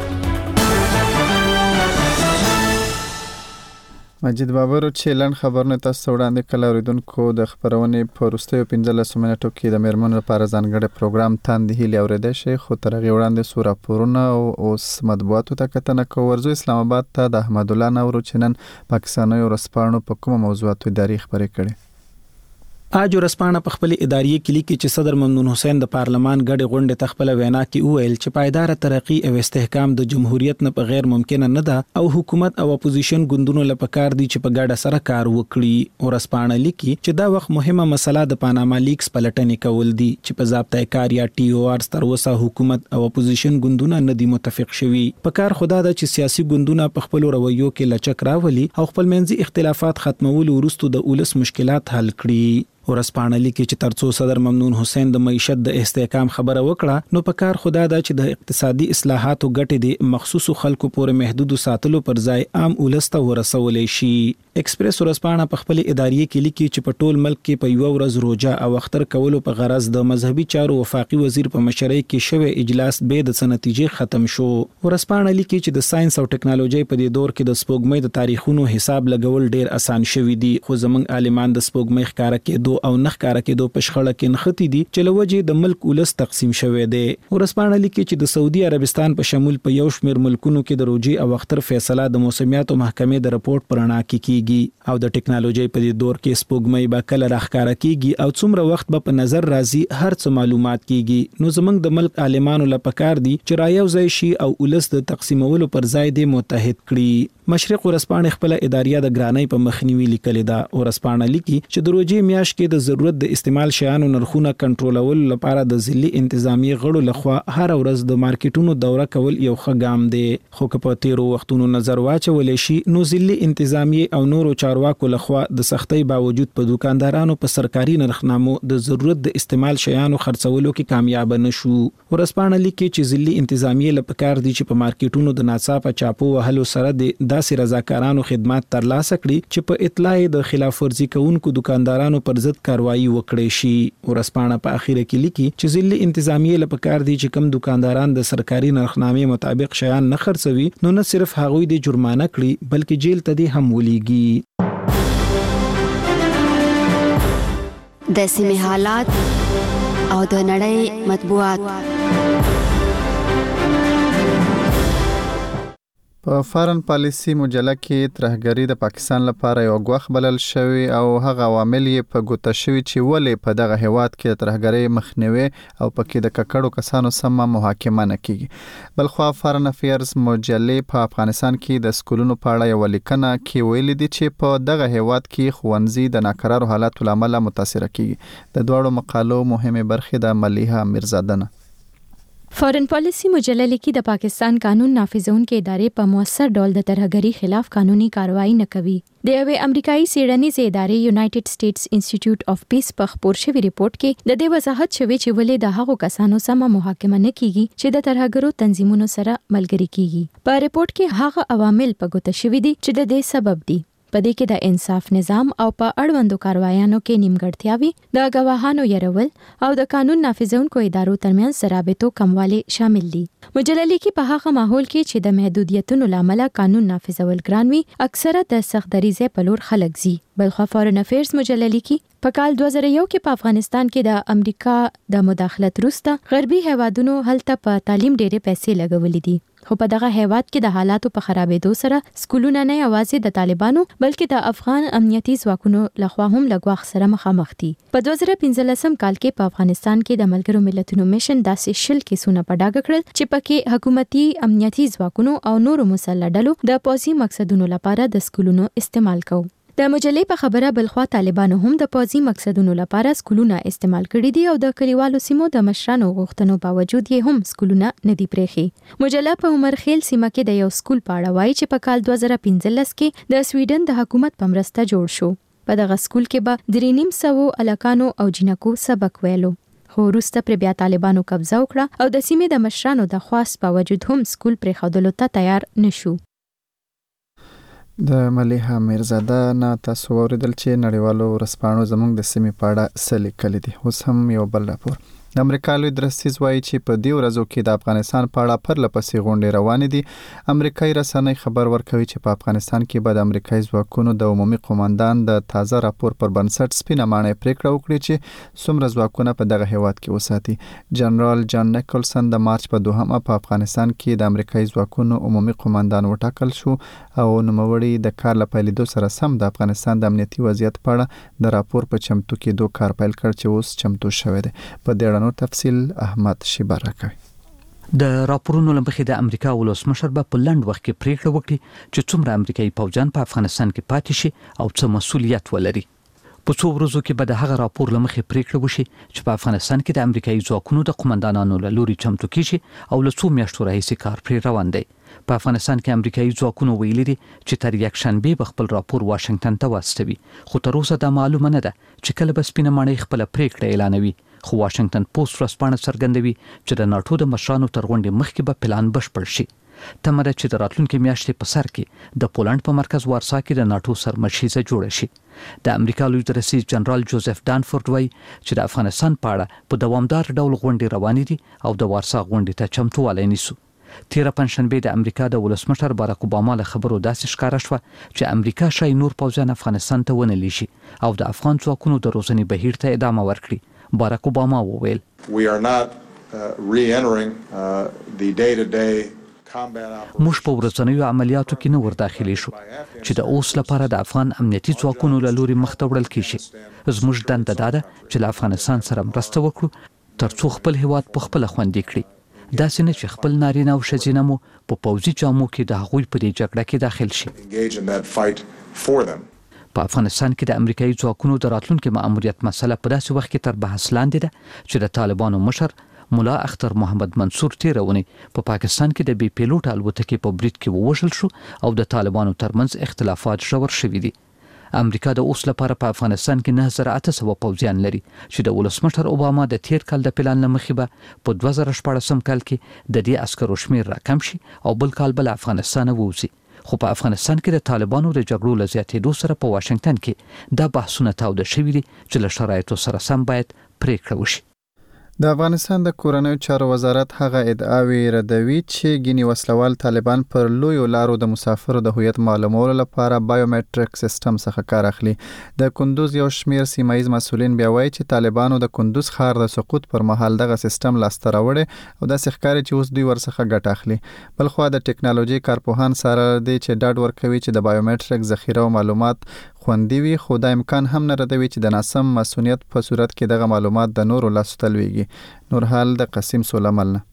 مجید بابر چې لنډ خبرونه تاسو وړاندې کړل. اوریدونکو د خبرونې په وروستیو 15 منټو کې د میرمنو لپاره ځانګړی پروګرام تاندې هیلې اورېدای شئ، خو تر هغې وړاندې څو راپورونه او اوس مطبوعاتو ته کتنه کوو. ورځو اسلام آباد ته د احمد الله نورو چې نن پاکستاني ورځپاڼو په کومه موضوعاتو اداري خبرې کړي. اج ورځپاڼه په خپل اداري کلی کې چې صدر ممنون حسین د پارلمان غړي غونډه تخپل وینا کې وویل چې پایدار ترقی او استحکام د جمهوریت نه په غیر ممکن نه ده او حکومت او اپوزیشن ګوندونو لپاره کار دي چې په ګډه سره کار وکړي. ورځپاڼه لیکي چې دا وخت مهمه مسله د پاناما لیکس پلټنې کول دي چې په ضابطه کار یا ټي او آر تر اوسه حکومت او اپوزیشن ګوندونه نه دي متفق شوي. په کار خدا ده چې سیاسي ګوندونه په خپل رویو کې لچک راولي او خپل منځي اختلافات ختمول ورستو د اولس مشکلات حل کړي. ورځپاڼه لیکي چې ترڅو صدر ممنون حسین د معیشت د استحکام خبره وکړه نو په کار خدا ده چې د اقتصادي اصلاحاتو ګټې د مخصوصو خلکو پورې محدود ساتلو پر ځای عام ولسته ورسولې شي. ایکسپریس ورځپاڼه په خپل اداري کې لیکي چې په ټول ملک کې په یو ورځ روزه او اختر کولو په غرض د مذهبي چارو وفاقي وزیر په مشرۍ کې شوی اجلاس به د نتیجې ختم شو. ورځپاڼه لیکي چې د ساينس او ټکنالوژي په دې دور کې د سپوږمۍ د تاریخونو حساب لګول ډیر اسان شوی دی، خو زمونږ عالمان د سپوږمۍ ښکارا کېدو او نخکارا کېدو په شخړه کې نختی دي چې لوجه د ملک ولس تقسیم شوی دی. ورځپاڼه لیکي چې د سعودي عربستان په شمول په یو شمېر ملکونو کې د روزي او اختر فیصله د موسمیاتو محکمې د رپورت پرانا کې کیږي او د ټکنالوژي په دې دور کې سپوږمۍ به کله راخکارا کیږي او څومره وخت به په نظر راځي هر څه معلومات کیږي. نو زمونږ د ملک عالمانو لپاره کار دي چې رايو ځای شي او ولس د تقسیمولو پر ځای د متحد کړي. مشرق ورځپاڼه خپل اداریه د ګرانۍ په مخنیوي لیکل ده. ورځپاڼه لیکي چې د روزي میاشت کې د ضرورت د استعمال شیانو نرخونه کنټرولول لپاره د ځلي انتظامی غړو لخوا هر ورځ د مارکیټونو دوره کول یو ښه ګام دی، خو که په تیرو وختونو نظر واچول شي نو ځلي انتظامی او نورو چارواکو لخوا د سختۍ باوجود په دکاندارانو په سرکاري نرخنامو د ضرورت د استعمال شیانو خرڅولو کې کامیاب نشو. ورسپانه لیکي چې ځلي انتظامی لپاره دي چې په مارکیټونو د ناڅاپه چاپو وهلو سره د داسې رضاکارانو خدمات ترلاسه کړي چې په اطلاع د خلاف ورزي کوونکو دکاندارانو پر ضد کاروایی وکړي شي. ورسپانه په اخیره کې لیکي چې ځلي انتظامی لپاره دي چې کوم دکانداران د سرکاري نرخنامې مطابق شیان نه خرڅوي نو نه صرف هغوی د جرمانه کړي بلکې جیل ته دي هم ولېږي. د سیمې حالات او د نړۍ مطبوعات. په فارن پالیسی مجله کې ترهګری د پاکستان لپاره یو غوښ بلل شوی او هغه عوامل یې په ګوته شوی چې ولې په دغه هیواد کې ترهګری مخنیوي او پکې د ککړو کسانو سم محاکمه نه کیږي. بلخوا فارن افیرز مجلې په افغانستان کې د سکولونو په اړه یو لیکنه کې ویل دي چې په دغه هیواد کې ښوونځي د ناکرارو حالاتو لامل متاثر کیږي. د دوړو مقالو مهمه برخه د ملیحه میرزاده نه. فارن پالیسی مجله لیکي د پاکستان قانون نافذونکو ادارې په موثر ډول د ترهګری خلاف قانوني کاروایی نه کوي. د یوې امریکایي څېړنیزې ادارې یونایټډ سټیټس انسټیټیوټ اف پیس په خپور شوی ریپورت کې د دې وضاحت شوی چې ولې د هغو کسانو سم محاکمه نه کیږي چې د ترهګرو تنظیمونو سره ملګري کیږي. په ریپورت کې هغه عوامل په ګوته شوی دي چې د دې سبب دي. په دې کې د انصاف نظام او په اړوندو کاروایانو کې نیمګړتیاوي، د غواهانو يرول او د قانون نافذونکو ادارو ترمنځ رابطو کموالی شامل دي. مجله لیکي په هغه ماحول کې چې د محدودیتونو لامل قانون نافذول ګران وي، اکثره د سخت دریزه په لور خلک زی. بلخوا فارن افیرز مجله لیکي په کال 2001 کې په افغانستان کې د امریکا د مداخلت وروسته غربي هیوادونو هلته په تعلیم ډېرې پیسې لګولې دي. خو په دغه هیواد کې د حالاتو په خرابېدو سره سکولونه نه یوازې د طالبانو بلکې د افغان امنیتي ځواکونو لخوا هم لګواخ سره مخامخ دي. په 2015 کال کې په افغانستان کې د ملګرو ملتونو میشن داسې شل کیسونه په ډاګه کړل چې پکې حکومتي امنیتي ځواکونو او نورو مسلح ډلو د پوځي مقصدونو لپاره د سکولونو استعمال کوي. د مجلې په خبره بلخوا طالبانو هم د پوځي مقصدونو لپاره سکولونه استعمال کړي دي او د کلیوالو سیمو د مشرانو غوښتنو باوجود یې هم سکولونه نه دي پرېښي. مجله په عمرخیل سیمه کې د یو سکول په اړه وایي چې په کال 2015 کې د سویډن د حکومت په مرسته جوړ شو. په دغه سکول کې به 350 الکانو او جنکو سبق ویلو. خو وروسته پر بیا طالبانو قبضه وکړه او د سیمې د مشرانو د خواست باوجود هم سکول پرېښودلو ته تیار نشو. د ملیحه میرزاده نه تاسو اوریدل چې نړیوالو ورځپاڼو زموږ د سیمې په اړه څه لیکلي دي. اوس هم یو بل راپور. د امریکا لوی درستیز وایي چې په دې ورځو کې د افغانستان په اړه پرله پسې غونډې روانې دي. امریکایي رسنۍ خبر ورکوي چې په افغانستان کې به د امریکایي ځواکونو د عمومي قوماندان د تازه راپور پر بنسټ سپینه ماڼۍ پریکړه وکړي چې څومره ځواکونه په دغه هیواد کې وساتي. جنرال جان نیکلسن د مارچ په 2 په افغانستان کې د امریکایي ځواکونو عمومي قوماندان وټاکل شو او نوموړي د کار له پیلېدو سره سم د افغانستان د امنیتي وضعیت په اړه د راپور په چمتو کېدو کار پیل کړ چې اوس چمتو شوی دی. په دې اړه نور تفصیل احمد شیبر راکوي. د راپورونو لمخې د امریکا ولسمشر به په لنډ وخت کې پریکړه وکړي چې څومره امریکایي پوځیان په افغانستان کې پاتې شي او څه مسؤلیت ولري. په څو ورځو کې به د هغه راپور لمخې پریکړه وشي چې په افغانستان کې د امریکایي ځواکونو د قومندانانو له لوري چمتو کیږي او له څو میاشتو راهیسې کار پرې روان دی. په افغانستان کې امریکایي ځواکونو ویلي دي چې تر یکشنبه به خپل راپور واشنگټن ته واستوي، خو تر اوسه دا معلومه نه ده چې کله به سپینه ماڼۍ خپل پریکړه اعلانوي. خو واشنگټن پوسټ ورځپاڼه څرګندوي چې د ناتو د مشرانو تر غونډې مخکې به پلان بشپړ شي. تمه ده چې د راتلونکي میاشتې په سر کې د پولند په مرکز وارسا کې د ناتو سرمشیزه جوړه شي. د امریکا لوی درستیز جنرال جوزف دانفورد وایي چې د افغانستان په اړه په دوامدار ډول غونډې روانې دي او د وارسا غونډې ته چمتووالی نیسو. تیره پنځشنبه د امریکا د ولسمشر باراک اوباما له خبرو داسې ښکاره شوه چې امریکا شاید نور پوځیان افغانستان ته ونه لیږي او د افغان ځواکونو د روزنې بهیر ته ادامه ورکړي. باراک اوباما وویل We are not re-entering the day-to-day موږ په ورځنیو عملیاتو کې نه ورداخلي شو چې د اوس لپاره د افغان امنیتي ځواکونو له لوري مخته وړل کیږي. زموږ دنده دا ده چې له افغانستان سره مرسته وکړو ترڅو خپل هیواد په خپله خوندي کړي. داسې نه چې خپل نارینه او ښځینه مو په پوځي جامو کې د هغوی په دې جګړه کې داخل شي. په افغانستان کې د امریکایي ځواکونو د راتلونکو مأموریت مسله په داسې وخت کې تر بحث لاندې ده چې د طالبانو مشر مولا اختر محمد منصور تیرونی په پاکستان کې د بي پیلوټ الوتکې په برید کې ووژل شو او د طالبانو ترمنځ اختلافات ژور شوي دي. امریکا د اوس لپاره په افغانستان کې 9800 پوځیان لري چې د ولسمشر اوباما د تیر کال د پلان لمخې به په 2014 کال کې د دې عسکرو شمیر راکم شي او بل کال بل افغانستان ووځي. خو په افغانستان کې د طالبانو د جګړو له زیاتېدو سره په واشنگټن کې دا بحثونه تاوده شوي دي چې له شرایطو سره سم باید پریکړه وشي. د افغانستان د کورنیو چارو وزارت هغه ادعاوی ردوي چې ګینی وسلوال طالبان پر لویو لارو د مسافرو د هویت معلومولو لپاره بایومټریک سیستم څخه کار اخلي. د کندوز یو شمیر سیمایي مسؤلین بیا وایي چې طالبانو د کندوز ښار د سقوط پر مهال دغه سیستم لاسته راوړی او د ښکاری چې اوس دوی ورڅخه ګټه اخلي. بل خو د ټیکنالوژي کارپوهان سره دی چې ډاډ ورکوي چې د بایومټریک ذخیره او معلومات خوندي وي، خو دا امکان هم نه ردوي چې د ناسم مسؤلیت په صورت کې دغه معلومات د نورو لاسو ته لویږي. نور حال د قسیم سولمل نه.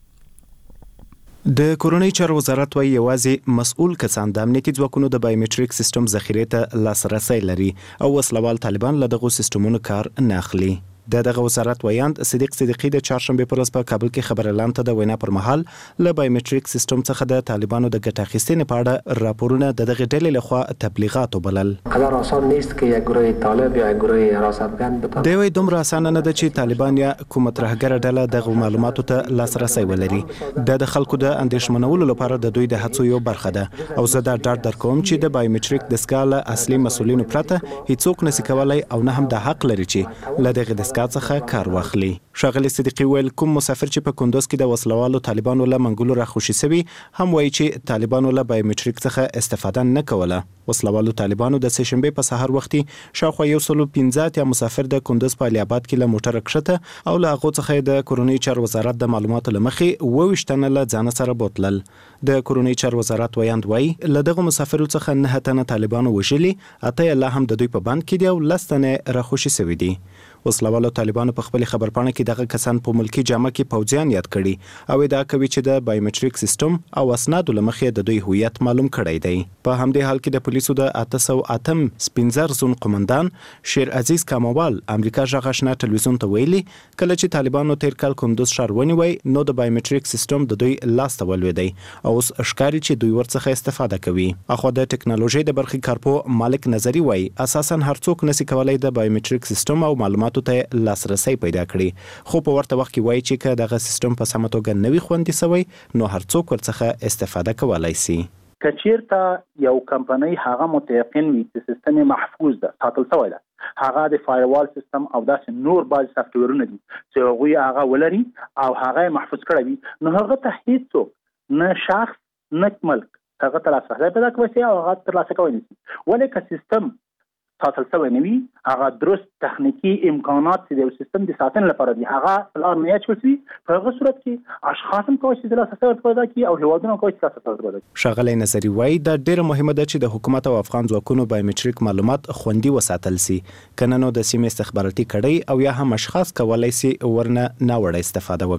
د کورنۍ چارو وزارت وايي یوازې مسؤل کسان د امنیتي ځواکونو د بایومټریک سیستم ذخیرې ته لاسرسی لري او وسلوال طالبان له دغو سیستمونو کار نه اخلي. دغه وزارت ویاند صدیق صدیقی د چهارشنبه پر ورځ په کابل کې خبر اعلان ته د وینا پر مهال له بایومټریک سیستم څخه د طالبانو د ګټه اخیستنې په اړه راپورونه د دغه ډلې لخوا تبلیغات وبلل. قدر آسان نیست که یک گروه طالب یا یک گروه حراستگان بتوان. دوی دومره آسان نه ده چې طالبان یا کومه ترهګره ډله دغه معلوماتو ته لاسرسی ولري. د خلکو د اندېښمنولو لپاره د دوی د هڅو یو برخه ده او زه دا ډاډ درکوم چې د بایومټریک دستګاه له اصلي مسؤلینو پرته هیڅوک نشي کولای او نه هم د حق لري چې له دغه دستګاه څخه کار واخلي. ښاغلي صدیقی ویل کوم مسافر چې په کندوز کې د وسلوالو طالبانو له منګولو راخوشي سوي هم وایي چې طالبانو له بایومټریک څخه استفاده نه کوله. وسلوالو طالبانو د سهشنبه په سحر وختي شاوخوا 115 مسافر د کندوز په علي آباد کې له موټر کښته او له هغه څخه د کورنۍ چارو وزارت د معلوماتو لمخې 22 له ځان سره بوتلل. د کورنۍ چارو وزارت ویاند وایي له دغه مسافرو څخه 9 تنه طالبانو وژلي، اته الله هم د دوی په بند کې دی او لستنه راخوشي سوي دي. وسلوالو طالبانو په خپل خبرپاڼه کې دغه کسان په ملکی جامه کې پوځیان یاد کړي او ادعا کوي چې د بایومټریک سیستم او اسنادو لمخې د دوی هویت معلوم کړی دی. په همدې حال کې د پولیسو د 808 سپینزر زون قومندان شیر عزیز کاموال امریکا ژغ آشنا ټلویزیون ته ویلي کله چې طالبانو تیر کال کندوز ښار ونیوي نو د بایومټریک سیستم د دوی لاس ته ولوېدی او اوس ښکاري چې دوی ورڅخه استفاده کوي. اخو د ټیکنالوژي د برخې کارپو مالک نظری وایي اساسا هر څوک نشي کولای د بایومټریک سیستم او معلوماتو ته لاسرسی پیدا کړي، خو په ورته وخت کې وایي چې که دغه سیستم په سمه توګه نوي خوندي سوی نو هر څوک ورڅخه استفاده کولای شي. کچیرته یو کمپنۍ هغه متيقن وي چې سیستم محفوظ ده ساتل شوی ده، هغه د فایروال سیستم او داسې نور بعض سافټویرونه دي چې هغوی هغه ولري او هغه محفوظ کړی وي نو هغه ته هیڅوک نه شخص نه ملک هغه ته لاسرسی پیدا کوي او هغه ترلاسه کولی شي. ولې که سیستم ساتل شوی نه وي هغه درست تخنیکی امکانات چې د سیستم د ساتنې لپاره دي هغه لار نه اچول شي، په هغه صورت کې اشخاص هم کولی شي د لاسرسی پیدا کړي او هیوادونه هم کولی شي لاسرسی پیدا کړي. ښاغلی نظري وایي دا ډیره مهمه ده چې د حکومت او افغان ځواکونو بایومټریک معلومات خوندي وساتل شي، کنه نو د سیمې استخباراتي کړۍ او یا هم اشخاص کولی شي ورنه ناوړه استفاده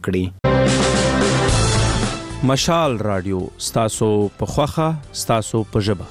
وکړي. مشال رادیو ستاسو په خوخه ستاسو په ژبه.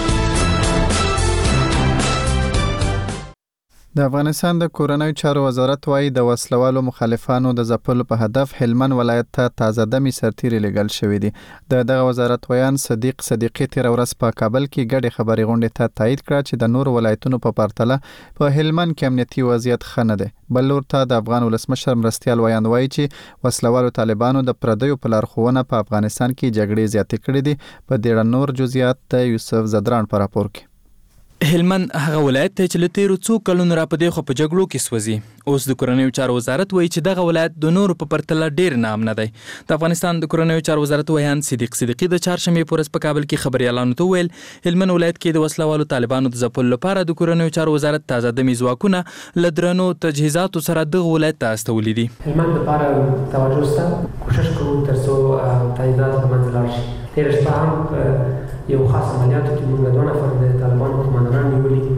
د افغانستان د کورنیو چارو وزارت وايي د وسلوالو مخالفانو د ځپلو په هدف هلمند ولایت ته تازه دمي سرتیري لګل شوې دي. دغه وزارت ویان صدیق صدیقی تیر ورځ په کابل کې ګډې خبري غونډې ته تایید کړ چې د نور ولایتونو په پرتله په هلمند کې امنیتي وضعیت ښه نه دی. بل لور ته د افغان ولسمشر مرستیال ویان وایي چې وسلوالو طالبانو د پردیو په لارښوونه په افغانستان کې جګړې زیاتې کړې دي. په ډېر نور جزئیات د یوسف زدران پر راپور کې. هلمند هغه ولایت ته چې له تیرو څو کلونو را پدې خو په جګړو کې سوځي. اوس د کورنیو چارو وزارت وایي چې دغه ولایت د نورو په پرتله ډیر نامنه دی. د افغانستان د کورنیو چارو وزارت ویان صدیق صدیقی د چهارشنبه په ورځ په کابل کې خبري اعلان وکړ. هلمند ولایت کې د وسلوالو طالبانو د ځپلو لپاره د کورنیو چارو وزارت تازه دمي ځواکونه له درنو تجهیزاتو سره دغه ولایت ته استولې دي. هلمند لپاره توجه سره کوشش کوو ترڅو تجهیزات له منځه لاړ شي. تیر شپه هم یو خاص عملیاتو کې موږ 2 نفر د طالبانو قومندانان نیولي.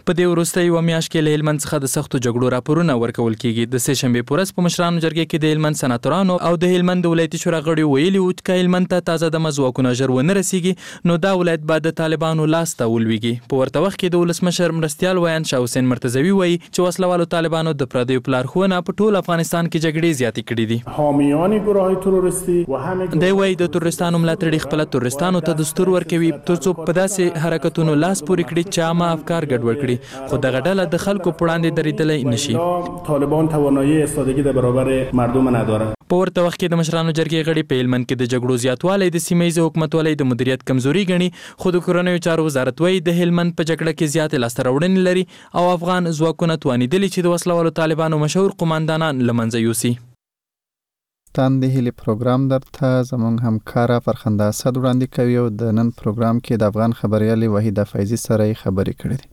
په دې وروستۍ میاشت کې له هلمند څخه د سختو جګړو راپورونه ورکول کیږي. د سه شنبه پورس په مشرانو جرګې کې د هلمند سناتورانو او د هلمند ولایتي شورا غړي ویلي وو چې هلمند ته تازه د مزواکونه ژر ونه رسیږي نو دا ولایت بعد د طالبانو لاس ته ولويږي. په ورته وخت کې د ولسمشر مرستيال ویان شاه حسین مرتضوی وایي چې وسلوالو طالبانو د پردیو پلارخونه په ټول افغانستان کې جګړې زیاتې کړې دي. حامیان گروه تروریستی و همه دی وایي د تروریستانو ملاتړي خپل تروریستانو ته دستور ورکوي ترڅو په داسې حرکتونو لاس پورې کړي چې عامه افکار ګډوډ کړي خو دغه ډله د خلکو په وړاندې درېدلی نشي. طالبان توانایی ایستادگی در برابر مردم ندارند. په ورته وخت کې د مشرانو جرګې غړي په هلمند کې د جګړو زیاتوالی د سیمه‌ییز حکومتولۍ د مدیریت کمزوري ګڼي خو د کورنیو چارو وزارت وایي د هلمند په جګړه کې زیاتې لاسته راوړنې لري او افغان ځواکونه توانېدلي چې د وسلوالو طالبانو مشهور قماندانان له منځه یوسي. تاندې هلي پروګرام درته زموږ همکاره فرخنده اسد وړاندې کوي او د نن پروګرام کې د افغان خبريالي وحیده فیضي سره خبرې کړې دي.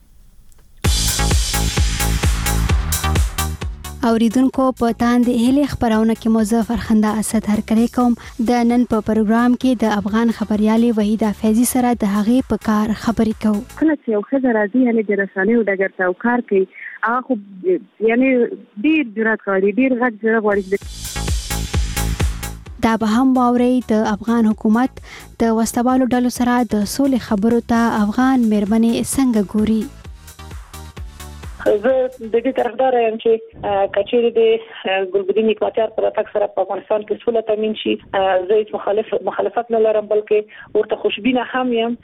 اوریدونکو په تاندې هلي خبرونه کې مو فرخنده اسد هرکلی کوم. د نن په پروګرام کې د افغان خبريالي وحیده فیضي سره د هغې په کار خبرې کوو. کله چې یو ښځه راځي یعنې د رسنیو ډګر ته او کار کوي هغه خو یعنې ډېر جرأت غواړي ډېر غټ زړه غواړي. دا به هم واورئ د افغان حکومت د وسلوالو ډلو سره د سولې خبرو ته افغان میرمنې څنګه ګوري. زه د دې طرفدار یم چې کچېرې د ګلبدین اکواتور پر تک سره په افغانستان کې سوله تامین شي. زه هیڅ مخالفت نه لرم بلکې ورته خوشبینه هم یم.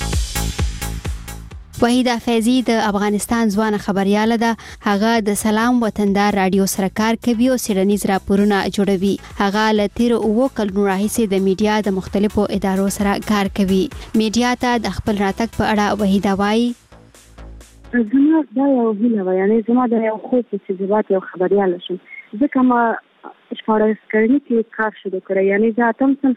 وحیده فیضي د افغانستان ځوانه خبرياله ده. هغه د سلام وطندار رادیو سره کار کوي او څېړنیز راپورونه جوړوي. هغه له تیر 9 کلونو راهیسې د میډیا د مختلفو ادارو سره کار کوي. میډیا ته د خپل راتګ په اړه وحیده وایي زما دا یو هیله وه یعنې زما دا یو خوب چې زه باید یو خبریاله شم ځکه ما 14 کلنۍ کې کار شروع کړی یعنې زه اتم صنف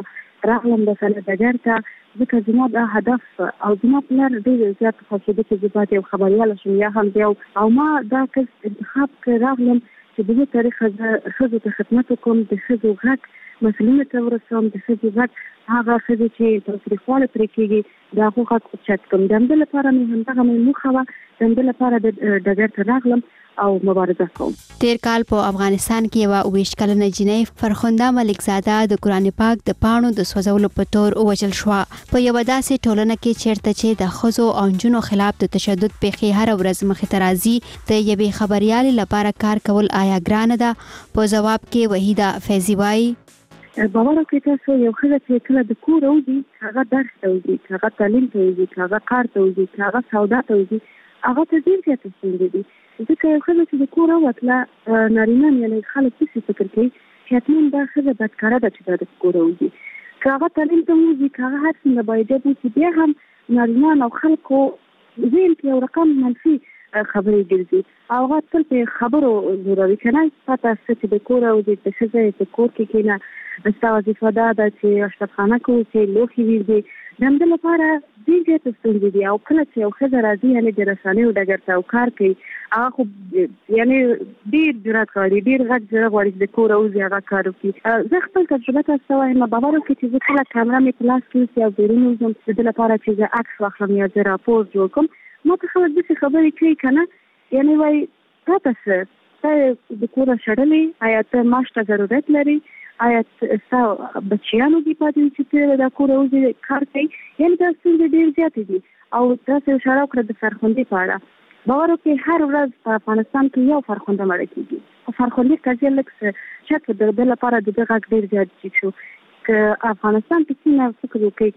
کې راغلم د سندګر ته ځکه زما دا هدف او زما پلار ډېر زیات خوښېده چې زه باید یو خبریاله شم یا هم یو او ما دا کس انتخاب کړ راغلم چې د دې طریقه زه ښځو ته خدمت وکړم د ښځو غږ مسؤلینو ته ورسوم د ښځو غږ هغه ښځې چې تاوتریخوالی پرې کېږي د هغو غږ اوچت کړم. د همدې لپاره مې همدغه مې موخه وه د همدې لپاره د ډګر ته راغلم او مبارزه کوم. تیر کال په افغانستان کې یوه 28 کلنه جنۍ فرخنده ملکزاده د قرآن پاک د پاڼو د سوځولو په تور ووژل شوه. په یوه داسې ټولنه کې چیرته چې د ښځو او نجونو خلاف د تشدد پیښې هره ورځ مخې ته راځي د یوې خبریالې لپاره کار کول آیا ګرانه ده؟ په ځواب کې وحیده فیضي وایي باور وکړئ تاسو یو ښځه چې کله د کور وځي هغه درس ته وځي هغه تعلیم ته وځي هغه کار ته وځي هغه سودا ته وځي هغه ته ډېر زیاتې ستونزې دي ځکه یو ښځه چې د کور ووتله نارینه یعنې خلک داسې فکر کوي چې حتما دا ښځه بدکاره ده چې دا د کور وځي که هغه تعلیم ته وځي که هغه هر څومره بااجبه وځي بیا هم نارینه او خلکو ذهن کې یو رقم منفي خبرې ګرځي او هغه تل په خبرو زوروي که نه پته شته چې د کور وځي د ښځه په کور کې کښېنه ستا وظیفه دا ده چې اشرفخانه کې اوسې لوښي وینځي د همدې لپاره ډېر زیاتې ستونزې دي او کله چې یو ښځه راځي یعنې د رسنیو ډګر ته او کار کوي هغه خو یعنې ډېر جرأت غواړي ډېر غټ زړه غواړي چې د کوره وځي هغه کار وکړي. زه خپل تجربه تاسو ته وایم باور وکړئ چې زه کله کامره مې په لاس کې اوسي او بیرون وځم د دې لپاره چې زه عکس واخلم یا زه راپور جوړ کړم ما ته خلک داسې خبرې کوي که نه یعنې وایي تا ته څه ته د کوره شړلې آیا ته معاش ته ضرورت لري آیا ستا بچیانو دي پاتې چې ته د کوره وځې کار کوي یعنې دا ستونزې ډېر زیاتې دي او تاسو اشاره وکړه د فرخندې په اړه باور وکړئ هر ورځ په افغانستان کې یو فرخنده مړه کېږي په فرخندې قضیه لږ شک د دې لپاره د دې غږ ډېر زیات ټیټ شو که افغانستان کې څنګه فکر وکړئ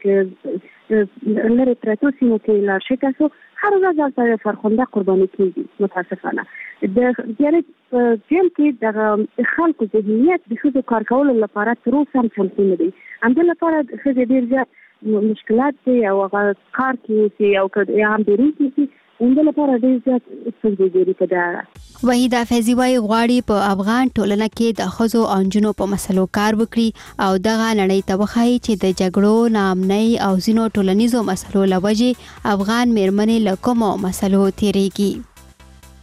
که لرې پرتو سیمو کې لاړ شئ تاسو هر ورځ هلته فرخنده قرباني کېږي متاسفانه د یعنې په جیل کې دغه خلکو ذهنیت د ښځو کار کولو لپاره تر اوسه هم چمتو نه دی همدې لپاره ښځې ډېر زیات مشکلات دي او هغه کار کې اوسي او که یا هم بیرون کې اوسي همدې لپاره ډېر زیات ستونزې ډېرې په دې اړه وحیده فیضي وایي غواړي په افغان ټولنه کې د ښځو او نجونو په مسلو کار وکړي او دغه نړۍ ته وښایي چې د جګړو ناامنۍ او ځینو ټولنیزو مسلو له وجې افغان میرمنې له کومو مسلو تېرېږي.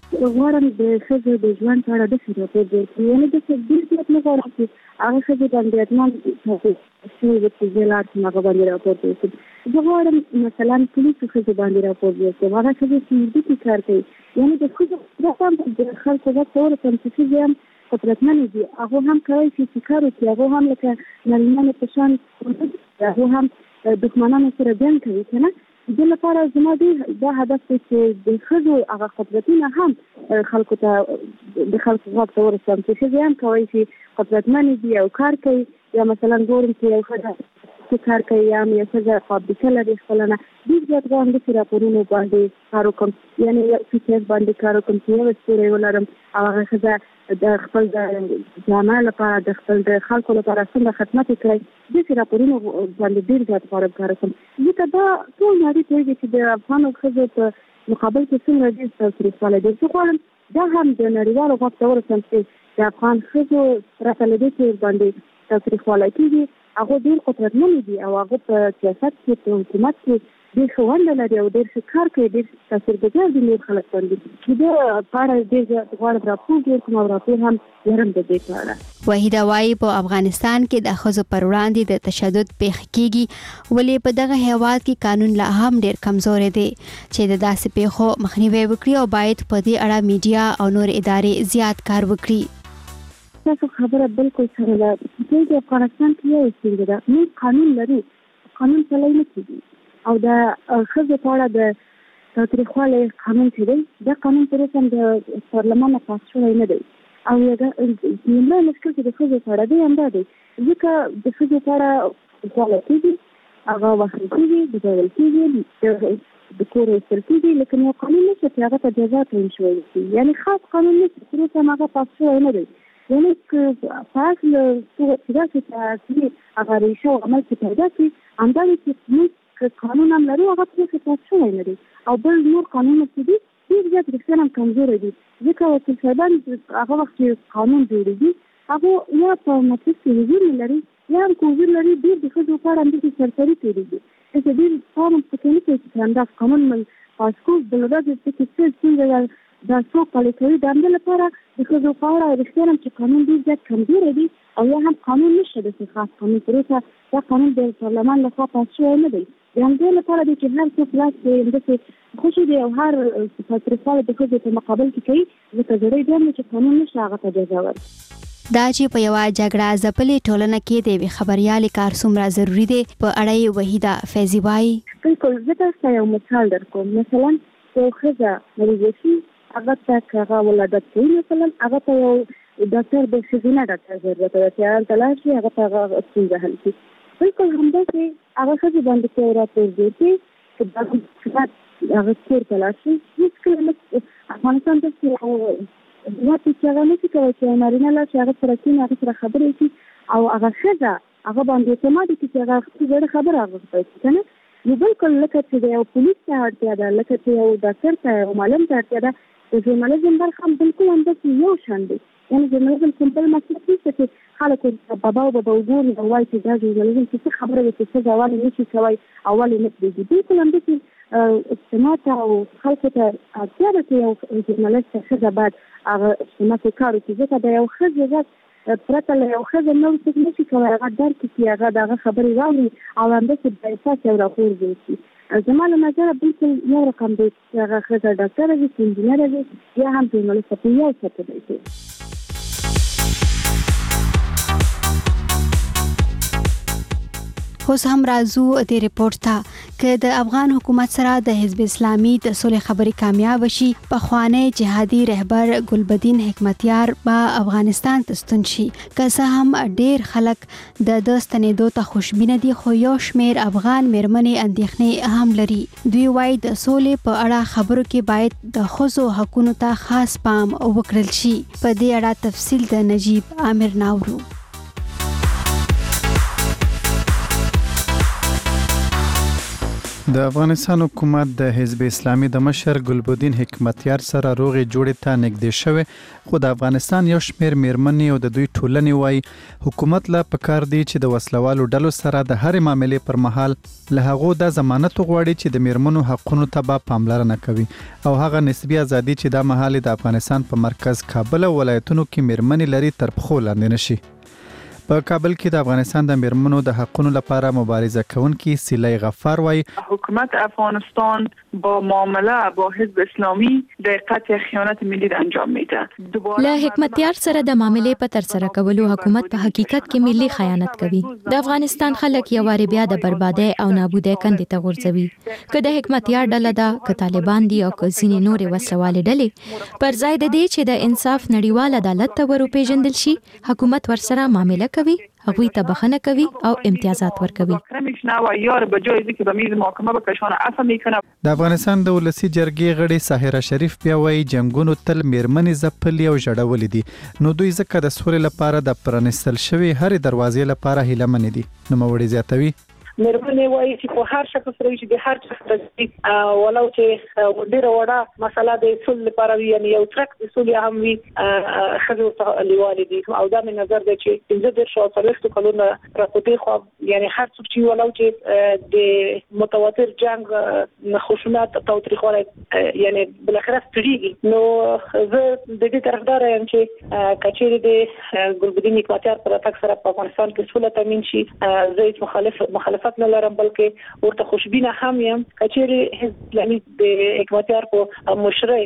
غواړم د ښځو د ژوند په اړه داسې راپور جوړ کړي، یعنې داسې ډېر نه غواړم چې هغه ښځې باندې اطمینان شوي وي چې زه لاړ شم هغه باندې راپور جوړ کړم. زه غواړم مثلا پولیسو ښځو باندې راپور جوړ کړم، هغه ښځې چې اردو کې کار کوي، یعنې د ښځو دا هم د خلکو غږ ته ورسوم چې ښځې هم قدرتمنې دي، هغه هم کولی شي چې کار وکړي، هغه هم لکه نارینهانو په شان هغه هم دښمنانو سره جنګ کوي که نه. د لپاره زما دا هدف دی چې د ښځو هغه قدرتونه هم خلکو ته د خلکو غږ ته ورسوم چې ښځې هم کولی شي قدرتمنې دي او کار کوي. یا مثلا ګورم چې یو ښځه چې کار کوي یا یو ښځه فابریکه لري خپله نه، ډېر زیات غواړم داسې راپورونو باندې کار وکړم، یعنې یو فیچر باندې کار وکړم چې یو ستوری ولرم او هغه ښځه د خپل د جامع لپاره د خپل د خلکو لپاره څنګه خدمت وکړي، داسې راپورونو باندې ډېر زیات غواړم کار وکړم. ځکه دا ټول نړۍ پوهېږي چې د افغانو ښځو په مقابل کې څومره ډېر تاوتریخوالی دی. زه غواړم دا هم د نړیوالو غږ ته ورسوم چې د افغان ښځو پرته له دې چې باندې تاوتریخوالی کېږي، هغه ډېر قدرتمنې دي او هغه په سیاست کې په حکومت کې ډېر ښه ونډه لري او ډېر ښه کار کوي، ډېر تاثیرګذار دي نور خلک باندې. د په اړه ډېر زیات غواړم راپور جوړ کړم او راپور هم لرم د دې په اړه. وحیده وایي په افغانستان کې د ښځو پر وړاندې د تشدد پیښې کېږي، ولې په دغه هیواد کې قانون لا هم ډېر کمزوری دی چې د داسې پیښو مخنیوی وکړي او باید په دې اړه میډیا او نور ادارې زیات کار وکړي. تاسو خبره بالکل سره ده چې د افغانستان کې یو ستونزه ده، موږ قانون لرو، قانون پلی نه کېږي او د ښځو په اړه د تاوتریخوالي قانون چې دی دا قانون تر اوسه د پارلمان نه پاس شوی نه دی او لومړی مشکل چې د ښځو په اړه دی همدا دی، ځکه د ښځو په اړه تاوتریخوالی کېږي، هغه وهل کېږي، ډبول کېږي، د کور ایستل کېږي، لیکن یو قانون نشته چې هغه ته جزا تعین شوی وي، یعنې خاص قانون نشته، تر اوسه هم هغه پاس شوی نه دی. یعنې که په اصل چې داسې تاثیر هغه ریشه او عمل چې پیدا کړي همدا دی چې موږ قانون هم لرو هغه تر اوسه پاس شوی نه دی او بل نور قانونونه چې دي ډېر زیات رښتیا هم کمزوری دي، ځکه وکیل صاحبان هغه وخت چې قانون جوړېږي هغه یا په مجلس کې حضور نه لري یا هم که حضور لري ډېر د ښځو په اړه همداسې سرسري تېرېږي، ځکه ډېر کار هم پکې نه کوي چې همدا قانون پاس کړو. بله ورځ چې څه ستونزه دا څوک پلی کوي د همدې لپاره د ښځو په اړه رښتیا هم چې قانون ډېر زیات کمزوری دی او یا هم قانون نشته داسې خاص قانون تر اوسه دا قانون د پارلمان لخوا پاس شوی نه دی. د همدې لپاره دی چې هر څوک لاس کې همداسې خوشي دی او هر تاوتریخوالی د ښځو په مقابل کې کوي، ځکه ضروري دی چې قانون نشته هغه ته جزا ورکړي. دا چې په یوه جګړه ځپلې ټولنه کې د یوې خبریالې کار څومره ضروري دی په اړه یې وحیده فیضي وایي. بالکل، زه تاسو ته یو مثال درکوم. مثلا یو ښځه مریضه شي، هغه ته که هغه ولادت کوي، مثلا هغه ته یو ډاکټر د ښځینه ډاکټر ضرورت دی چې هلته لاړ شي هغه ته هغه ستونزه حل کړي. بالکل همداسې هغه ښځې باندې چې یو راپور جوړ کړي چې دا هغه کور ته لاړ شي. هېڅکله افغانستان داسې هېواد دی چې هغه نشي کولی چې یو نارینه لاړ شي هغه سره کښېني هغه سره خبرې وکړي او هغه ښځه هغه باندې اعتماد وکړي چې هغه زړه خبره هغه ته وکړي که نه. نو بالکل لکه چې د یو پولیس ته اړتیا ده، لکه چې یو ډاکټر ته یو معلم ته اړتیا ده، د ژورنالیزم برخه هم بالکل همداسې یو شان دی. یعنې ژورنالیزم کوم بل مسلک نشته چې خلک بابا او بابا وګوري او وایي چې دا ژورنالیزم چې څه خبره ده چې ښځه ولې نشي کوی او ولې نه پرېږدي. بالکل همداسې اجتماع ته او خلکو ته اړتیا ده چې یو ژورنالیست ښځه باید هغه اجتماع کې کار وکړي، ځکه د یو ښځې غږ پرته له یو ښځه نور څوک نشي کولی هغه درک کړي، هغه د هغه خبرې واوري او همداسې د احساس یو راپور جوړ کړي. زما له نظره بالکل یو رقم دی چې هغه ښځه ډاکټره وي، چې انجینره وي یا هم ژورنالیسته په یو سطح دی. اوس هم راځو د ریپورت ته. که د افغان حکومت سره د حزب اسلامي د صلح خبرې کامیاب شي، پخوانی جهادي رهبر ګلبدین حکمتیار به افغانستان ته ستون شي. که څه هم ډیر خلک د ستنېدو ته خوشبینه دي، خو یو شمیر افغان میرمنې اندېښنې هم لري. دوی وایي د صلح په اړه خبرو کې باید د ښځو حقونو ته خاص پام وکړل شي. په دې اړه تفصیل د نجیب عامر ناورو. د افغانستان حکومت د حزب اسلامي د مشر ګلبدین حکمتیار سره روغې جوړې ته نږدې شوی، خو د افغانستان یو شمېر میرمنې او د دوی ټولنې وایي حکومت لا پکار دی چې د وسلوالو ډلو سره د هرې معاملې پر مهال له هغو دا ضمانت وغواړي چې د میرمنو حقونو ته به پاملرنه کوي او هغه نسبي ازادي چې دا مهال د افغانستان په مرکز کابل او ولایتونو کې میرمنې لري تر پښو لاندې نشي. په کابل کې د افغانستان د میرمنو د حقونو لپاره مبارزه کوونکي سیلای غفار وایي حکومت افغانستان با معامله با حزب اسلامی د قطع خیانت ملی انجام میده. له حکمتیار سره د معاملې په تر سره کولو حکومت په حقیقت کې ملی خیانت کوي. د افغانستان خلک یو واری بیا د بربادي او نابودۍ کندې ته غورځوي. که د حکمتیار ډله ده، که طالبان دي او که ځینې نورې وسلوالې ډلې، پر ځای د دې چې د انصاف نړیوال عدالت ته وروپېژندل شي، حکومت ورسره معامله کوي، هغوی ته بخښنه کوي او امتیازات ورکوي. د افغانستان د ولسی جرګې غړي ساحره شریف بیا وایي جنگونو تل میرمنې ځپلي او ژړولې دي، نو دوی ځکه د سولې لپاره د پرانستل شوي هرې دروازې لپاره هیله منې دي. نوموړي زیاتوي مېرمنې وایي چې په هر شخص سره چې د هر چا سره ولو چې ډېره وړه مسله د سولې لپاره وي، یعنې یو څرک د سولې هم وي، ښځو ته لیوالې دي. او دا مې نظر دی چې 15 کلونه راپدې خوا یعنې هر څوک چې ولو چې د متواتر جنګ خشونت تاوتریخوالی یعنې بالاخره ستړيږي، نو زه د دې طرفدار یم چې که چیرې د ګلبدین حکمتیار په راتګ سره په افغانستان کې سوله تامین شي، زه هیڅ مخالفت نه لرم، بلکې ورته خوشبینه هم یم. کچېرې حزب اسلامي د حکمتیار په مشرۍ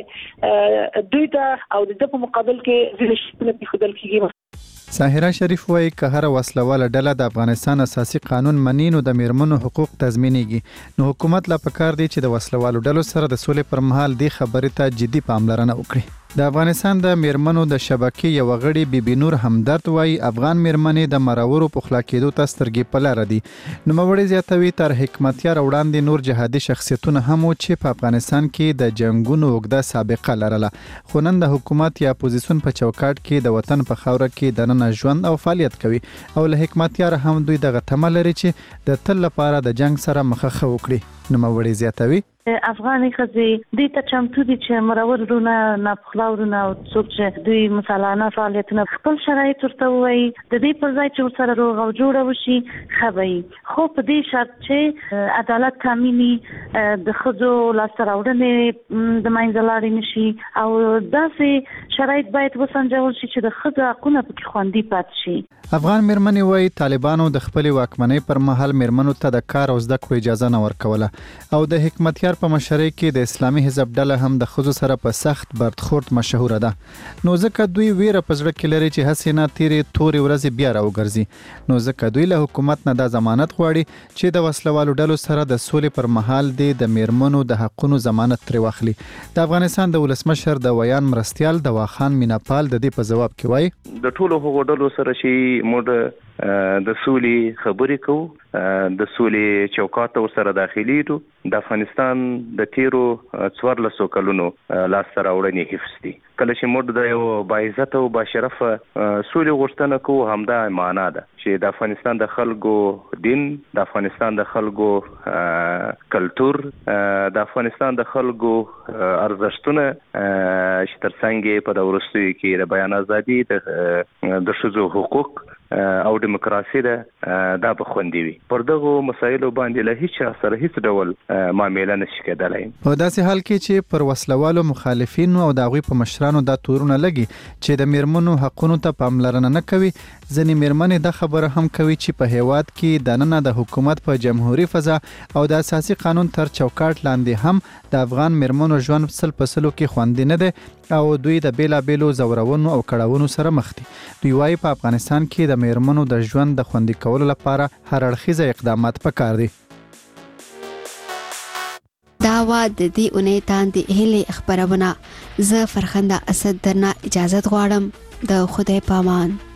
دوی ته او د په مقابل کې ځینې شتونه پېښودل کېږي. ساحره شریف وایي که هر وسلواله ډله د افغانستان اساسي قانون مني نو د میرمنو حقوق تضمینېږي، نو حکومت لا پکار دی چې د وسلوالو ډلو سره د سولې پر مهال دې خبرې ته جدي پاملرنه وکړي. د افغانستان د میرمنو د شبکې یو غړي بیبي نور همدرد وایي افغان میرمنې د مرورو پخلا کېدو ته سترګې په لاره دي. نوموړي زیاتوي تر حکمتیار وړاندې نور جهادي شخصیتونه هم وو چې په افغانستان کې د جنگونو اوږده سابقه لرله، خو نن د حکومت یا اپوزیسون په چوکاټ کې د وطن په خاوره کې دننه ژوند او فعالیت کوي او له حکمتیار هم دوی دغه تمه لري چې د تل لپاره د جنگ سره مخه وکړي. نوموړي زیاتوي افغاني ښځې دې ته چمتو دي چې مرور ورونه ناپخلا ورونه او څوک چې دوی مسلانه فعالیتونه خپل شرایط ورته ووایي، د دې پر ځای چې ورسره روغ او جوړه وشي ښه به وي، خو په دې شرط چې عدالت تامیني، د ښځو لاسته راوړنې د منځه لاړې نشي او داسې شرایط باید وسنجول شي چې د ښځو حقونه پکې خوندي پاتې شي. افغان میرمنې وایي طالبانو د خپلې واکمنۍ پر مهال میرمنو ته د کار او زده کړو اجازه نه ورکوله او د حکمتیار په مشرۍ کې د اسلامي حزب ډله هم د ښځو سره په سخت برخورد مشهوره ده، نو ځکه دوی ویره په زړه کې لري چې هسې نه تیرې تورې ورځې بیا راوګرځي، نو ځکه دوی له حکومت نه دا ضمانت غواړي چې د وسلوالو ډلو سره د سولې پر مهال د میرمنو د حقونو ضمانت ترې واخلي. د افغانستان د ولسمشر د ویان مرستیال دواخان میناپال د دې په جواب کې وایي د ټولو هغو ډلو سره چې موږ د سولې خبرې کوو، د سولې چوکاټ ته ورسره داخلېږو، د افغانستان د تیرو 14 کلونو لاسته راوړنې حفظ دي. کله چې موږ د یو باعزته او باشرفه سولې غوښتنه کوو، همدا معنا ده چې د افغانستان د خلکو دین، د افغانستان د خلکو کلتور، د افغانستان د خلکو ارزښتونه چې ترڅنګ په د وروستیو کې د بیان ازادي، د ښځو حقوق او دیموکراسي ده دا به خوندي وي. پر دغو مسایلو باندې له هیڅ سره هیڅ ډول معامله نشي کېدلی. په داسې حال کې چې پر وسلوالو مخالفینو او د هغوی په مشرانو دا تورونه لګي چې د میرمنو حقونو ته پاملرنه نه کوي، ځینې میرمنې دا خبره هم کوي چې په هیواد کې دننه د حکومت په جمهوریت فضا او د اساسي قانون تر چوکاټ لاندې هم د افغان میرمنو ژوند 100% کې خوندي نه دی او دوی د بیلابیلو زورونو او کړاوونو سره مخ دي. دوی وایي په افغانستان کې د میرمنو د ژوند د خوندي کولو لپاره هر اړخیزه اقدامات پکار دي. دا وا د دې اونۍ تاندې هلې خبرونه. زه فرخنده اسد درنه اجازه غواړم. د خدای پامان.